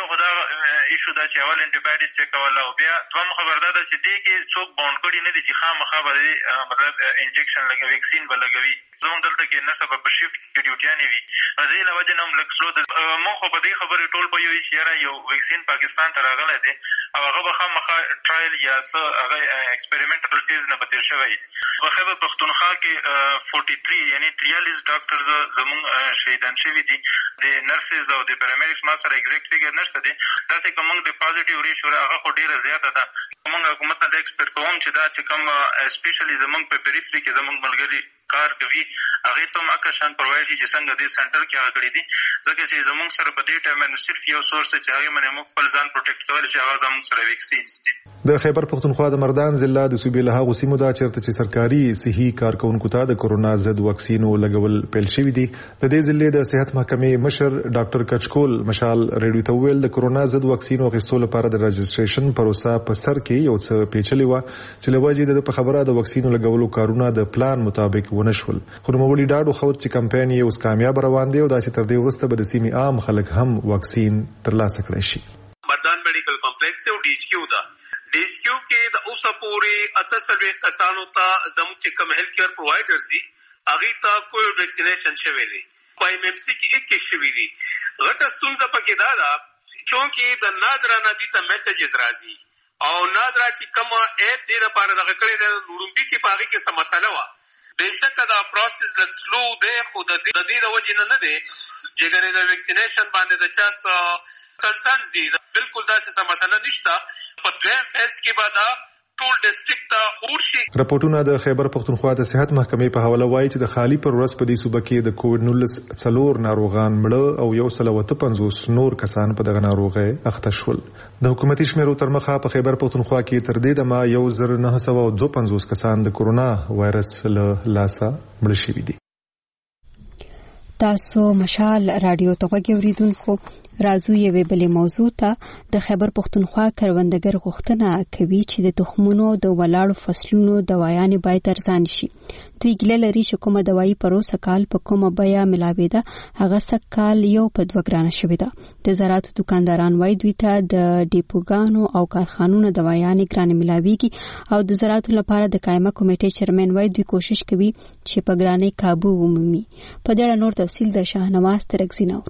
دا چې اول انټیبایوټکس چیک کول او بیا دوم خبردار ده چې دې کې څوک باوند کړي نه دي چې خامخا به مطلب انجکشن لګوي ویکسین به لګوي. زموږ دلته کې نسب په شیفت کې ډیوټیانې وي دې له وجې نه هم لږ سلو ده. موږ خو په دې خبرې ټول په یوه چې یو ویکسین پاکستان ته راغلی دی او هغه به خامخا ټرایل یا څه هغه ایکسپریمنټل فیز نه به تېر شوی. په خیبر پښتونخوا کې 43 یعنی 43 ډاکټرز زموږ شهیدان شوي دي. د نرسز او د پیرامیډکس ما سره ایگزیکټ فیګر نشته دی. داسې که موږ د پازیټیو ریشو هغه خو ډېره زیاته ده. موږ حکومت نه دا ایکسپیکټ کوم چې دا چې کوم اسپیشلی زموږ په پریفري کې زموږ ملګري کار کوي هغه ته ماکشان پرووایډ شي چې څنګه دې سنټر کې هغه کړی دي ځکه چې زموږ سره په دې ټایم باندې صرف یو سورس چې هغه باندې موږ خپل ځان پروټیکټ کول چې هغه زموږ سره ویکسینز دي. د خیبر پختونخوا د مردان ضلع د صوبې له هغو سیمو دا چیرته چې سرکاري صحي کارکونکو ته د کورونا ضد واکسینو لګول پیل شوي دي. د دې ضلع د صحت محکمې مشر ډاکټر کچکول مشال ریډیو ته وویل د کورونا ضد واکسینو اخیستلو لپاره د رجسټریشن پروسه په سر کې یو څه پیچلې وه چې له وجې د په خبره د واکسینو لګولو کارونه د پلان مطابق ونه شول. خو نوموړي ډاډ وښود چې کمپاین یې اوس کامیاب روان دی او دا چې تر دې وروسته به د سیمې عام خلک هم واکسین ترلاسه کړی شي. مردان میډیکل کمپلیکس او ډي ایچ کیو دا ډي ایچ کیو کې د اوسه پورې 48 کسانو ته زموږ چې کوم هیلث کیر پرووایډرز دي هغه ته کووډ ویکسینیشن شوی دی. په ایم ایم سی کې 21 شوی دي. غټه ستونزه پکې دا ده چې د نادرا ندی ته میسیجز راځي او نادرا چې کومه اپ دې لپاره دغه کړی د لوړمبي کې پاږي کې څه مسله وه. بېشکه دا پروسس لږ سلو دی خو د دې د وجې نه دی چې ګنې د ویکسینیشن باندې د چا کنسرنز دي. بالکل داسې څه مسله نشته. په دویم فیز کې به دا ټول ډسټرکټ ته خور شي. راپورټونه د خیبر پختونخوا د صحت محکمې په حواله وایي چې د خالي پر ورځ په دې صوبه کې د کووډ 19 څلور ناروغان مړه او 150 نور کسان په دغه ناروغۍ اخته شول. د حکومتي شمیرو تر مخه په خیبر پختونخوا کې تر دې دمه 1952 کسان د کورونا وایرس له لاسه مړه شوي دي. تاسو مشال رادیو ته غوږیدونکو راځو یوې بلې موضوع ته د خیبر پختونخوا کروندګر غوښتنه کوي چې د تخمونو د ولاړو فصلونو دوايانې باید ارزان شي. دوی ګیله لري چې کومه دوايي پروسه کال په کومه بیا ملاوي ده هغه سکال یو په 2 ګرانه شوې ده. د زراعت دکانداران وایي دوی ته د ډیپوګانو او کارخانونو دوايانې ګرانه ملاويږي او د زراعت لپاره د قائمه کمیټې چیرمن وایي دوی کوشش کوي چې په ګرانې قابو ومومي. په دې اړه نور تفصیل د شاهنواز ترکزی نور.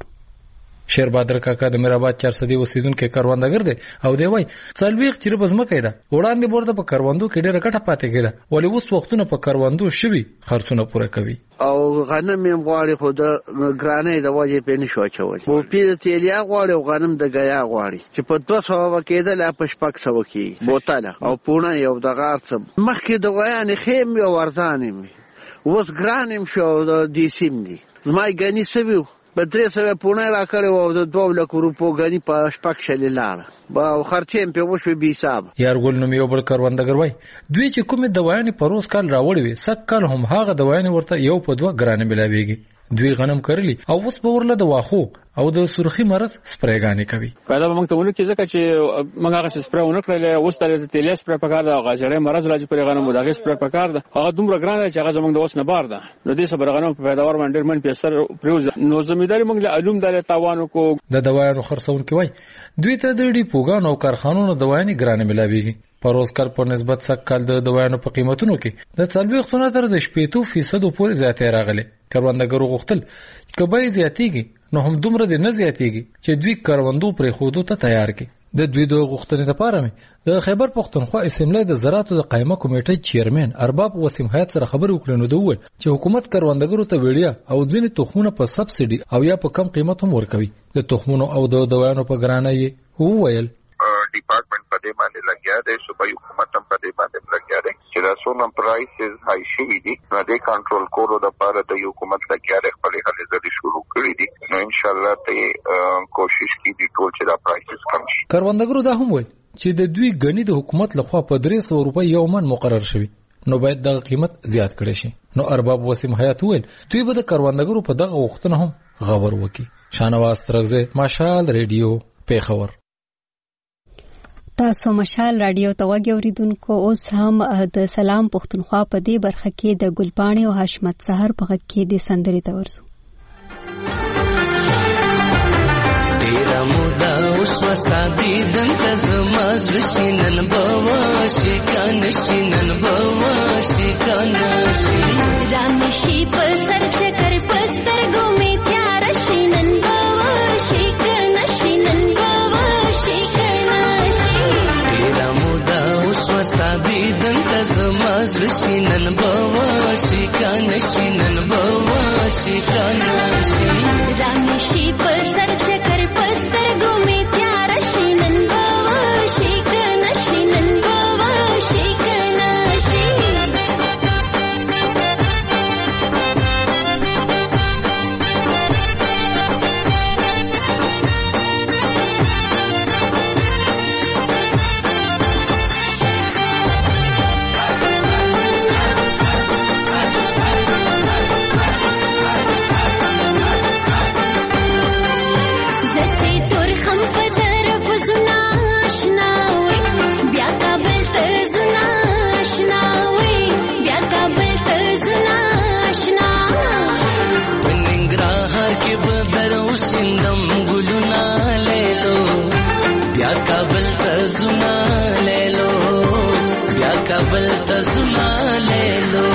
شیر بادر کاکا د میرآباد 400 اوسیدونکو کاروندګر دی او دی وای څلويخ چې بزمه کیده وړاندې برده په کاروندو کې ډیره کټه پاتې کیده ولی اوس وختونه په کاروندو شوي خرڅونه پوره کوي او غنم یې غواړي خو د ګرانې د وجې په نشو چول مو پیډ تیلیا غواړي او غنم د غیا غواړي چې په 200 کېده لا په شپږ سو کې بوتله او پونه یو د غارڅم مخکې د غیان خیم یو ورزانم اوس ګرانم شو د دې سیم دي زمای غنی سوي په 300 پونه را کړو او د 2 لک روپو غنی په شپږ شلې لاړه با خرچې په وشو به حساب. یارګل نوم یو بل کاروندګر وای دوی چې کومه دوايانې پروس کال راوړي وي سک کال هم هغه دوايانې ورته یو په 2 ګرانه ملاويږي. دوی غنم کرلی او اوس په ورله د واخو او د سرخی مرض سپریګانې کوي. پیدا موږ ته ونه کې ځکه چې موږ هغه سپری ونه کړل اوس د تیلیا سپری په کار د غاجړې مرض راځي پر غنم دغه سپری په کار ده هغه دومره ګران چې هغه زموږ د اوس نه بار ده نو دې سره غنم په پیداوار باندې من پیسر پروز نو زمیداری موږ له علوم د تاوانو کو د دوايانو خرڅون کوي دوی ته د ډیپوګانو او کارخانونو دوايانې ګرانه ملاويږي. پروس کال په نسبت سکل د دوايانو په قیمتونو کې د 40 تر د 80% پورې زیاتې راغلي. کاروندګرو غوښتل کبه زیاتېږي نو هم دومره د نه زیاتېږي چې دوی کاروندو پر خودو ته تیار کړي. د دوی د غوښتنې لپاره مې د خیبر پختونخوا اسمبلی د زراعت د قائمه کمیټې چیرمن ارباب وسیم حیات سره خبرې وکړې نو دوی چې حکومت کاروندګرو ته ویډیا او ځینې تخمونه په سبسيډي او یا په کم قیمت هم ورکوي. د تخمونو او د دوايانو په ګرانه یې وویل ډپارټمنټ په دې باندې لګیا دی صوبایي حکومت هم په دې باندې لګیا دی چې دا څونه پرایسز هاي شوي دي نو دې کنټرول کولو لپاره د حکومت لګیا دی خپلې هلې ځلې شروع کړي دي نو انشاءالله ته کوشش کیږي ټول چې دا پرایسز کم شي. کاروندګرو دا هم وایي چې د دوی غني د حکومت لخوا په 300 روپۍ یو من مقرر شوی نو باید دغه قیمت زیات کړي شي. نو ارباب وسیم حیات ویل دوی به د کاروندګرو په دغه وختونه هم خبر وکړي. شاهنواز ترغزه مشال ریډیو پیښور. تاسو مشال رادیو ته غوږیدونکو اوس هم د سلام پختونخوا په دې برخه کې د ګلپاڼې او حشمت سحر په غږ کې د سندرې ته ورسو. ډیره موده اوس وستادي دنته زما زړه شینن بوا شیکان شینن بوا شیکان شي رامشي په سر چکر پستر ګومې تیار شینن بوا شیکان شینن بوا شیکان شي ډیره موده اوس وستادي دنته زما زړه شینن بوا شیکان شینن بوا شیکان شي رامشي په سر چکر پستر ګومې تیار شینن بوا شیکان شینن بوا شیکان شي کابل ته زونه لیلو بیا کابل ته زونه لیلو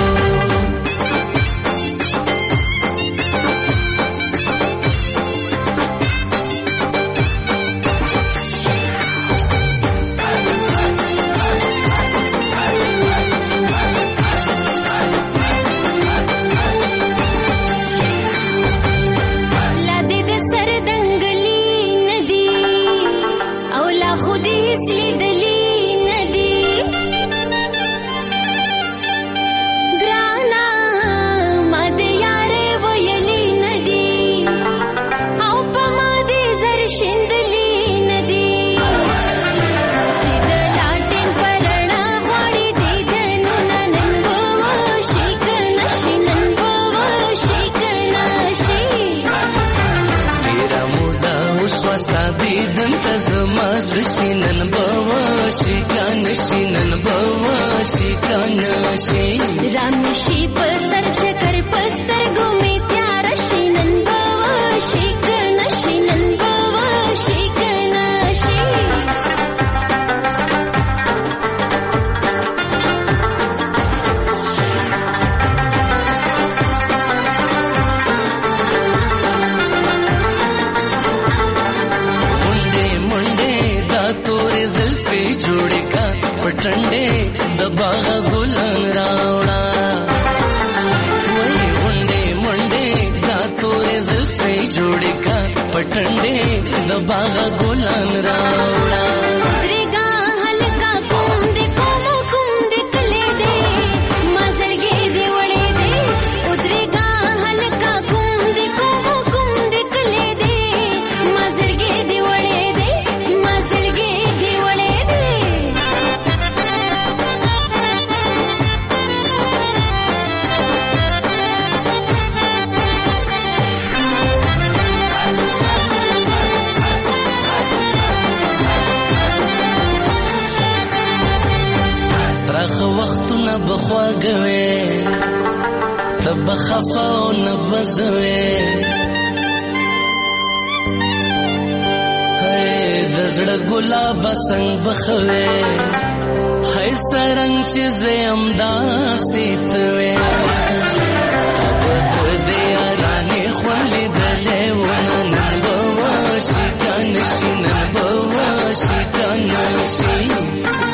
شینن بوا شیکان شینن بوا شیکان شی رامشی پر سر چکر پستر گومی تیار شینن بوا شیکان شینن بوا شیکان شی जोड़े का पटंडे दबागा गुलान रावड़ा वही मुंडे मुंडे दातोरे ज़ुल्फ़े जोड़े का पटंडे दबागा गुलान रावड़ा उतरेगा हल्का कुंदे कोमो कुंदे कले दे मज़लगे दे वड़े दे उतरेगा हल्का कुंदे कोमो कुंदे कले दे मज़लगे दे वड़े दे मज़लगे दे वड़े وختونه بخواږوي تب خفاو نبزوي هي د زړه ګلاب څنګه بخوي هي سرنګ چې زم داسې توي تب دې راني خولې دلې ونن بوا شیکان شینن بوا شیکان شي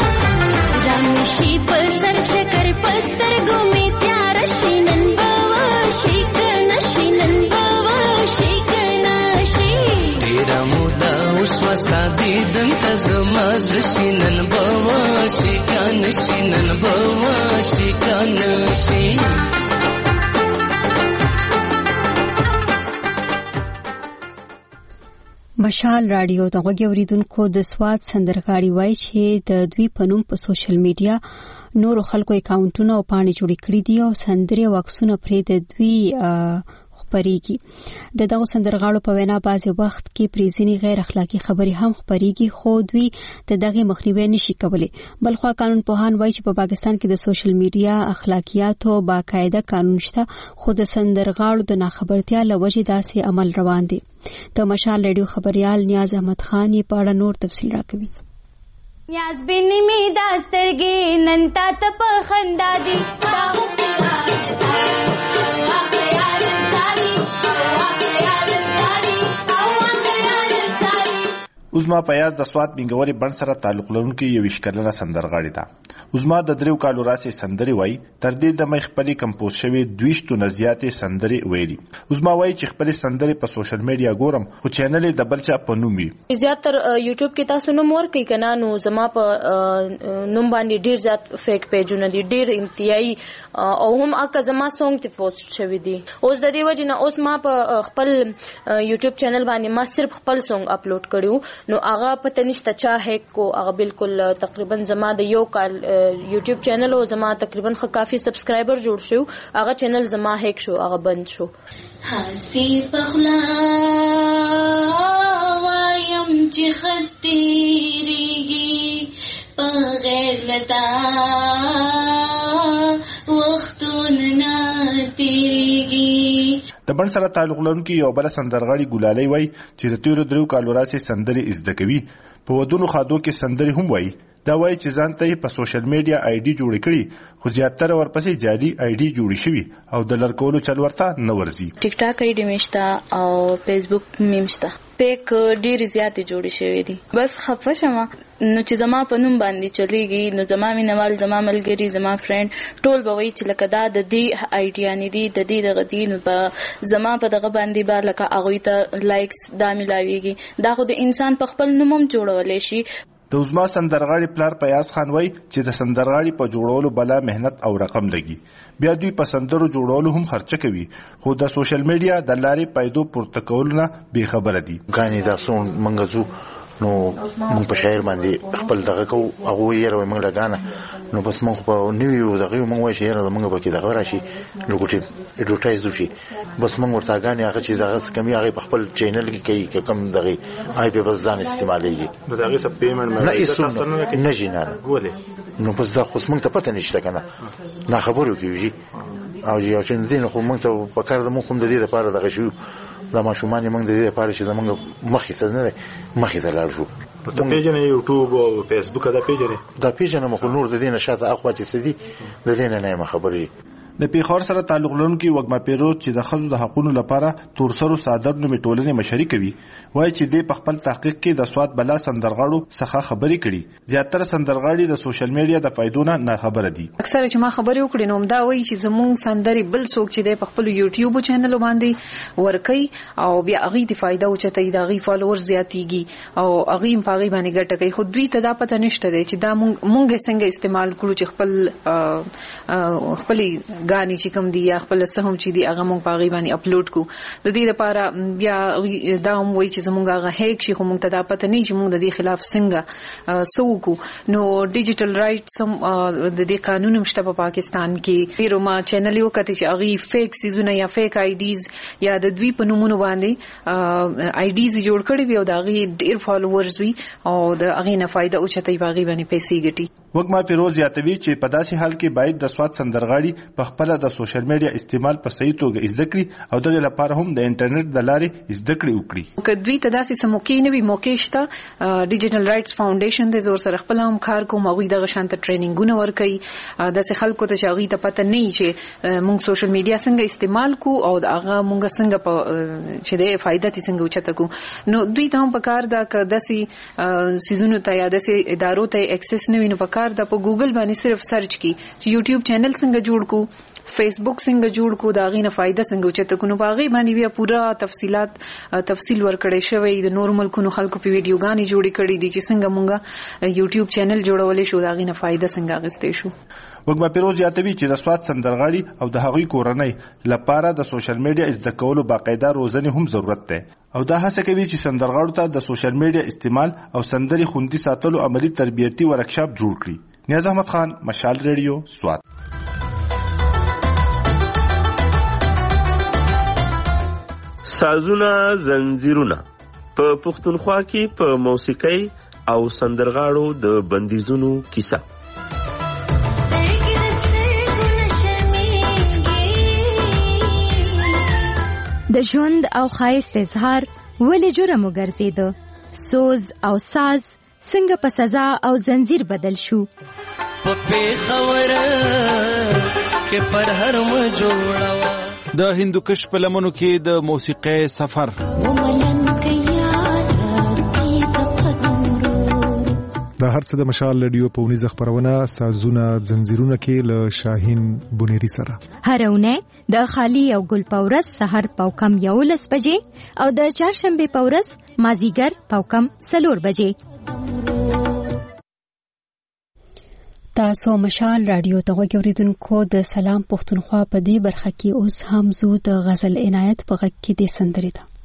رامشی پر سر چکر پستر گومی تیار شینن بوا شیکن شینن بوا شیکن شی تیرا مودا اوس وستا دیدن تزماز شینن بوا شیکن شینن بوا شیکن شی مشال رادیو د غوږی اوریدونکو د سواد سندرغاړي وای چې د دوی په نوم په سوشل میډیا نورو خلکو اکاونټونه او پاڼې جوړې کړې دي او سندري او عکسونه پرې د دوی خبريږي د دغه سندرغاړو په وینا بعضي وخت کې پریزنی غیر اخلاقی خبري هم خبريږي خو دوی د دغه مخنیوي نشي کولای بلخو قانون پوهان وایي چې په پاکستان کې د سوشل میډیا اخلاقیات او باقاعده قانون شته خو د سندرغاړو د ناخبرتیا لوجې داسې عمل روان دي د مشال رادیو خبريال نیاز احمد خان یې په اړه نور تفصیل راکوي نیاز بنې می داسترګې نن تا ته په خندا دي عظما پیاز د سواد بنګوري بن سره تعلق لرونکي یو وشکلنه سندرغاړي ده عظما د دریو کالو راسي سندري وای تر دې د مخ خپل کمپوز شوی 200 نزياتې سندري ویلي عظما وای چې خپل سندري په سوشل میډیا ګورم خو چینل د بلچا په نوم وي زیاتر یوټیوب کې تاسو نوم ورکړئ کنه نو زما په نوم باندې ډیر زیات فیک پیجونه دي ډیر انتهایی او هم اکه زما سونګ ته پوسټ شوی دي اوس د دې وجه نه اوس ما په خپل یوټیوب چینل باندې ما صرف خپل سونګ اپلوډ کړیو نو هغه پته نشته چا هیک کو هغه بالکل تقریبا زما د یو کال یوټیوب چینل او زما تقریبا کافي سبسکرایبر جوړ شو هغه چینل زما هیک شو هغه بند شو حسی پخلا وایم چې خطیریږي په غیر لتا وختونه نه تیریږي د بن سره تعلق لرونکي یو بل سندرغاړي ګلالۍ وای چې د تیرو 3 کالو راځي سندري زده کوي په ودونو خادو کې سندري هم وای دا وای چې ځان ته په سوشل میډیا آی ډي جوړ کړي خو زیاتره ورپسې جعلي آی ډي جوړ شوی او د لړکولو چل ورته نه ورزي. ټیک ټاک آی ډي مشته او فیسبوک میمشته پیک ډیر زیات جوړ شوی دي. بس خفه شمه نو چې زما په نوم باندې چلیږي نو زما مینوال زما ملګری زما فرند ټول به وایي چې لکه دا د دې آیډیا نه دي د دې دغه دي نو په زما په دغه باندې به لکه هغوی ته لایکس دا ملاویږي. دا خو د انسان په خپل نوم هم جوړولی شي. د عظما سندرغاړي پلار پیاز خان وای چې د سندرغاړي په جوړولو بلا مهنت او رقم لګي بیا دوی په سندرو جوړولو هم خرچه کوي خو د سوشل میډیا د لارې پیدو پورته کولونه به خبره دي. غاني دا سون منغزو نو موږ په شاعر باندې خپل دغه کو هغه یې راوي موږ لګانه نو بس موږ په نیو دغه موږ وای شعر موږ په کې دغه راشي لوګوټي اډورټایز وشي بس موږ ورته غاني هغه چې دغه کمی هغه په خپل چینل کې کوي کم دغه آی په بس ځان استعمالېږي نو دغه سب پیمنټ مې نه جنانه ولې نو بس دا خو موږ ته پته نشته کنه نه خبرو کیږي او یو چې دین خو موږ ته په کار د موږ هم د دې لپاره دغه شو دا ماشومان موږ د دې لپاره چې زمونږ مخې ته نه مخې ته لاړ شو. ته پیژنې یوټیوب او فیسبوک دا پیژنې مخ نور د دې نشاته اخوا چې سدي د دې نه خبرې. د پیښور سره تعلق لرونکي وګما پیروز چې د خزو د حقوقو لپاره تورسرو صادر نومې ټولنې مشري کوي وایي چې د خپل تحقیق کې د سواد بلا سندرغاړو څخه خبرې کړي زیاتره سندرغاړي د سوشل میډیا د فائدونو نه خبره دي. اکثر چې ما خبرې وکړې نو دا وایي چې زموږ سندري بل څوک چې د خپل یوټیوب چینل باندې ورکي او بیا هغه د فائدہ او چته د هغه فالوور زیاتیږي او هغه په هغه باندې ګټه کوي خو دوی ته دا پته نشته دی چې دا مونږ څنګه استعمال کړو چې خپل غاني چې کوم دی یا خپل څه هم چې دی هغه مونږ په غیبانی اپلوډ کو د دې لپاره بیا دا هم وایي چې زمونږ هغه هیک شي خو مونږ ته دا پته نه چې مونږ د دې خلاف څنګه سوکو نو ډیجیټل رائټس هم د دې قانون مشته په پاکستان کې پیرو ما چینل یو کته چې هغه فیک سيزونه یا فیک آی ډیز یا د دوی په نومونو باندې آی ډیز جوړ کړي وي او دا غي ډیر فالوورز وي او د هغه نه فائدہ او چتای باغی باندې پیسې ګټي. وګما پیروز یاتوی چې په داسې حال کې باید د سواد سندرغاړي په خپل د سوشل میډیا استعمال په صحیح توګه زده کړي او دغه لپاره هم د انټرنیټ د لارې زده کړې وکړي. کدوې ته داسې سموکې نه وي موقع شته ډیجیټل رائټس فاونډیشن د زور سره خپل هم کار کوم هغه دغه شانت ټریننګونه ورکوي داسې خلکو ته چې هغه ته پته نه چې موږ سوشل میډیا څنګه استعمال کو او هغه موږ څنګه په چې د فائدہ تي څنګه اوچته کو نو دوی ته هم په کار دا ک داسې سيزونو ته یا داسې ادارو ته اکسس نه ویني په کار دا په ګوګل باندې صرف سرچ کی چې یوټیوب چینل څنګه جوړ کو فیسبوک څنګه جوړ کو دا غینه فائدہ څنګه اوچته کو نو باغی باندې بیا پورا تفصیل ورکړې شوی د نورمال کو خلکو په ویډیوګانی جوړې کړې دي چې څنګه مونږه یوټیوب چینل جوړولې شو دا غینه فائدہ څنګه اغستې شو. وګما پیروز یاتوی چې د سواد سندرغاړي او د هغوی کورنۍ لپاره د سوشل میډیا زده کولو باقاعده روزنه هم ضرورت ده او دا هڅه کوي چې سندرغاړو ته د سوشل میډیا استعمال او سندري خوندي ساتلو عملی تربیتی ورکشاپ جوړ کړي. نیاز احمد خان، مشال ریډیو، سواد. سازونه زنجیرونه په پښتونخوا کې په موسیقۍ او سندرغاړو د بندیزونو کیسه. د ژوند او ښایست اظهار ولې جرم وګرځېده سوز او ساز څنګه په سزا او زنجیر بدل شو په پیښور کې پر هر م جوړوا د هندوکش په لمنو کې د موسیقۍ سفر د هرڅه د مشال رادیو په ونیزه خبرونه سازونه زنجیرونه کې له شاهین بنيري سره هرونه د خالی او ګل پورس سحر پاوکم 11 بجې او د چهارشنبه پورس مازیګر پاوکم 4 بجې. تاسو مشال رادیو ته غوړیدونکو د سلام پښتونخوا په دې برخه کې اوس هم زو د غزل عنایت په غږ کې د سندري ده.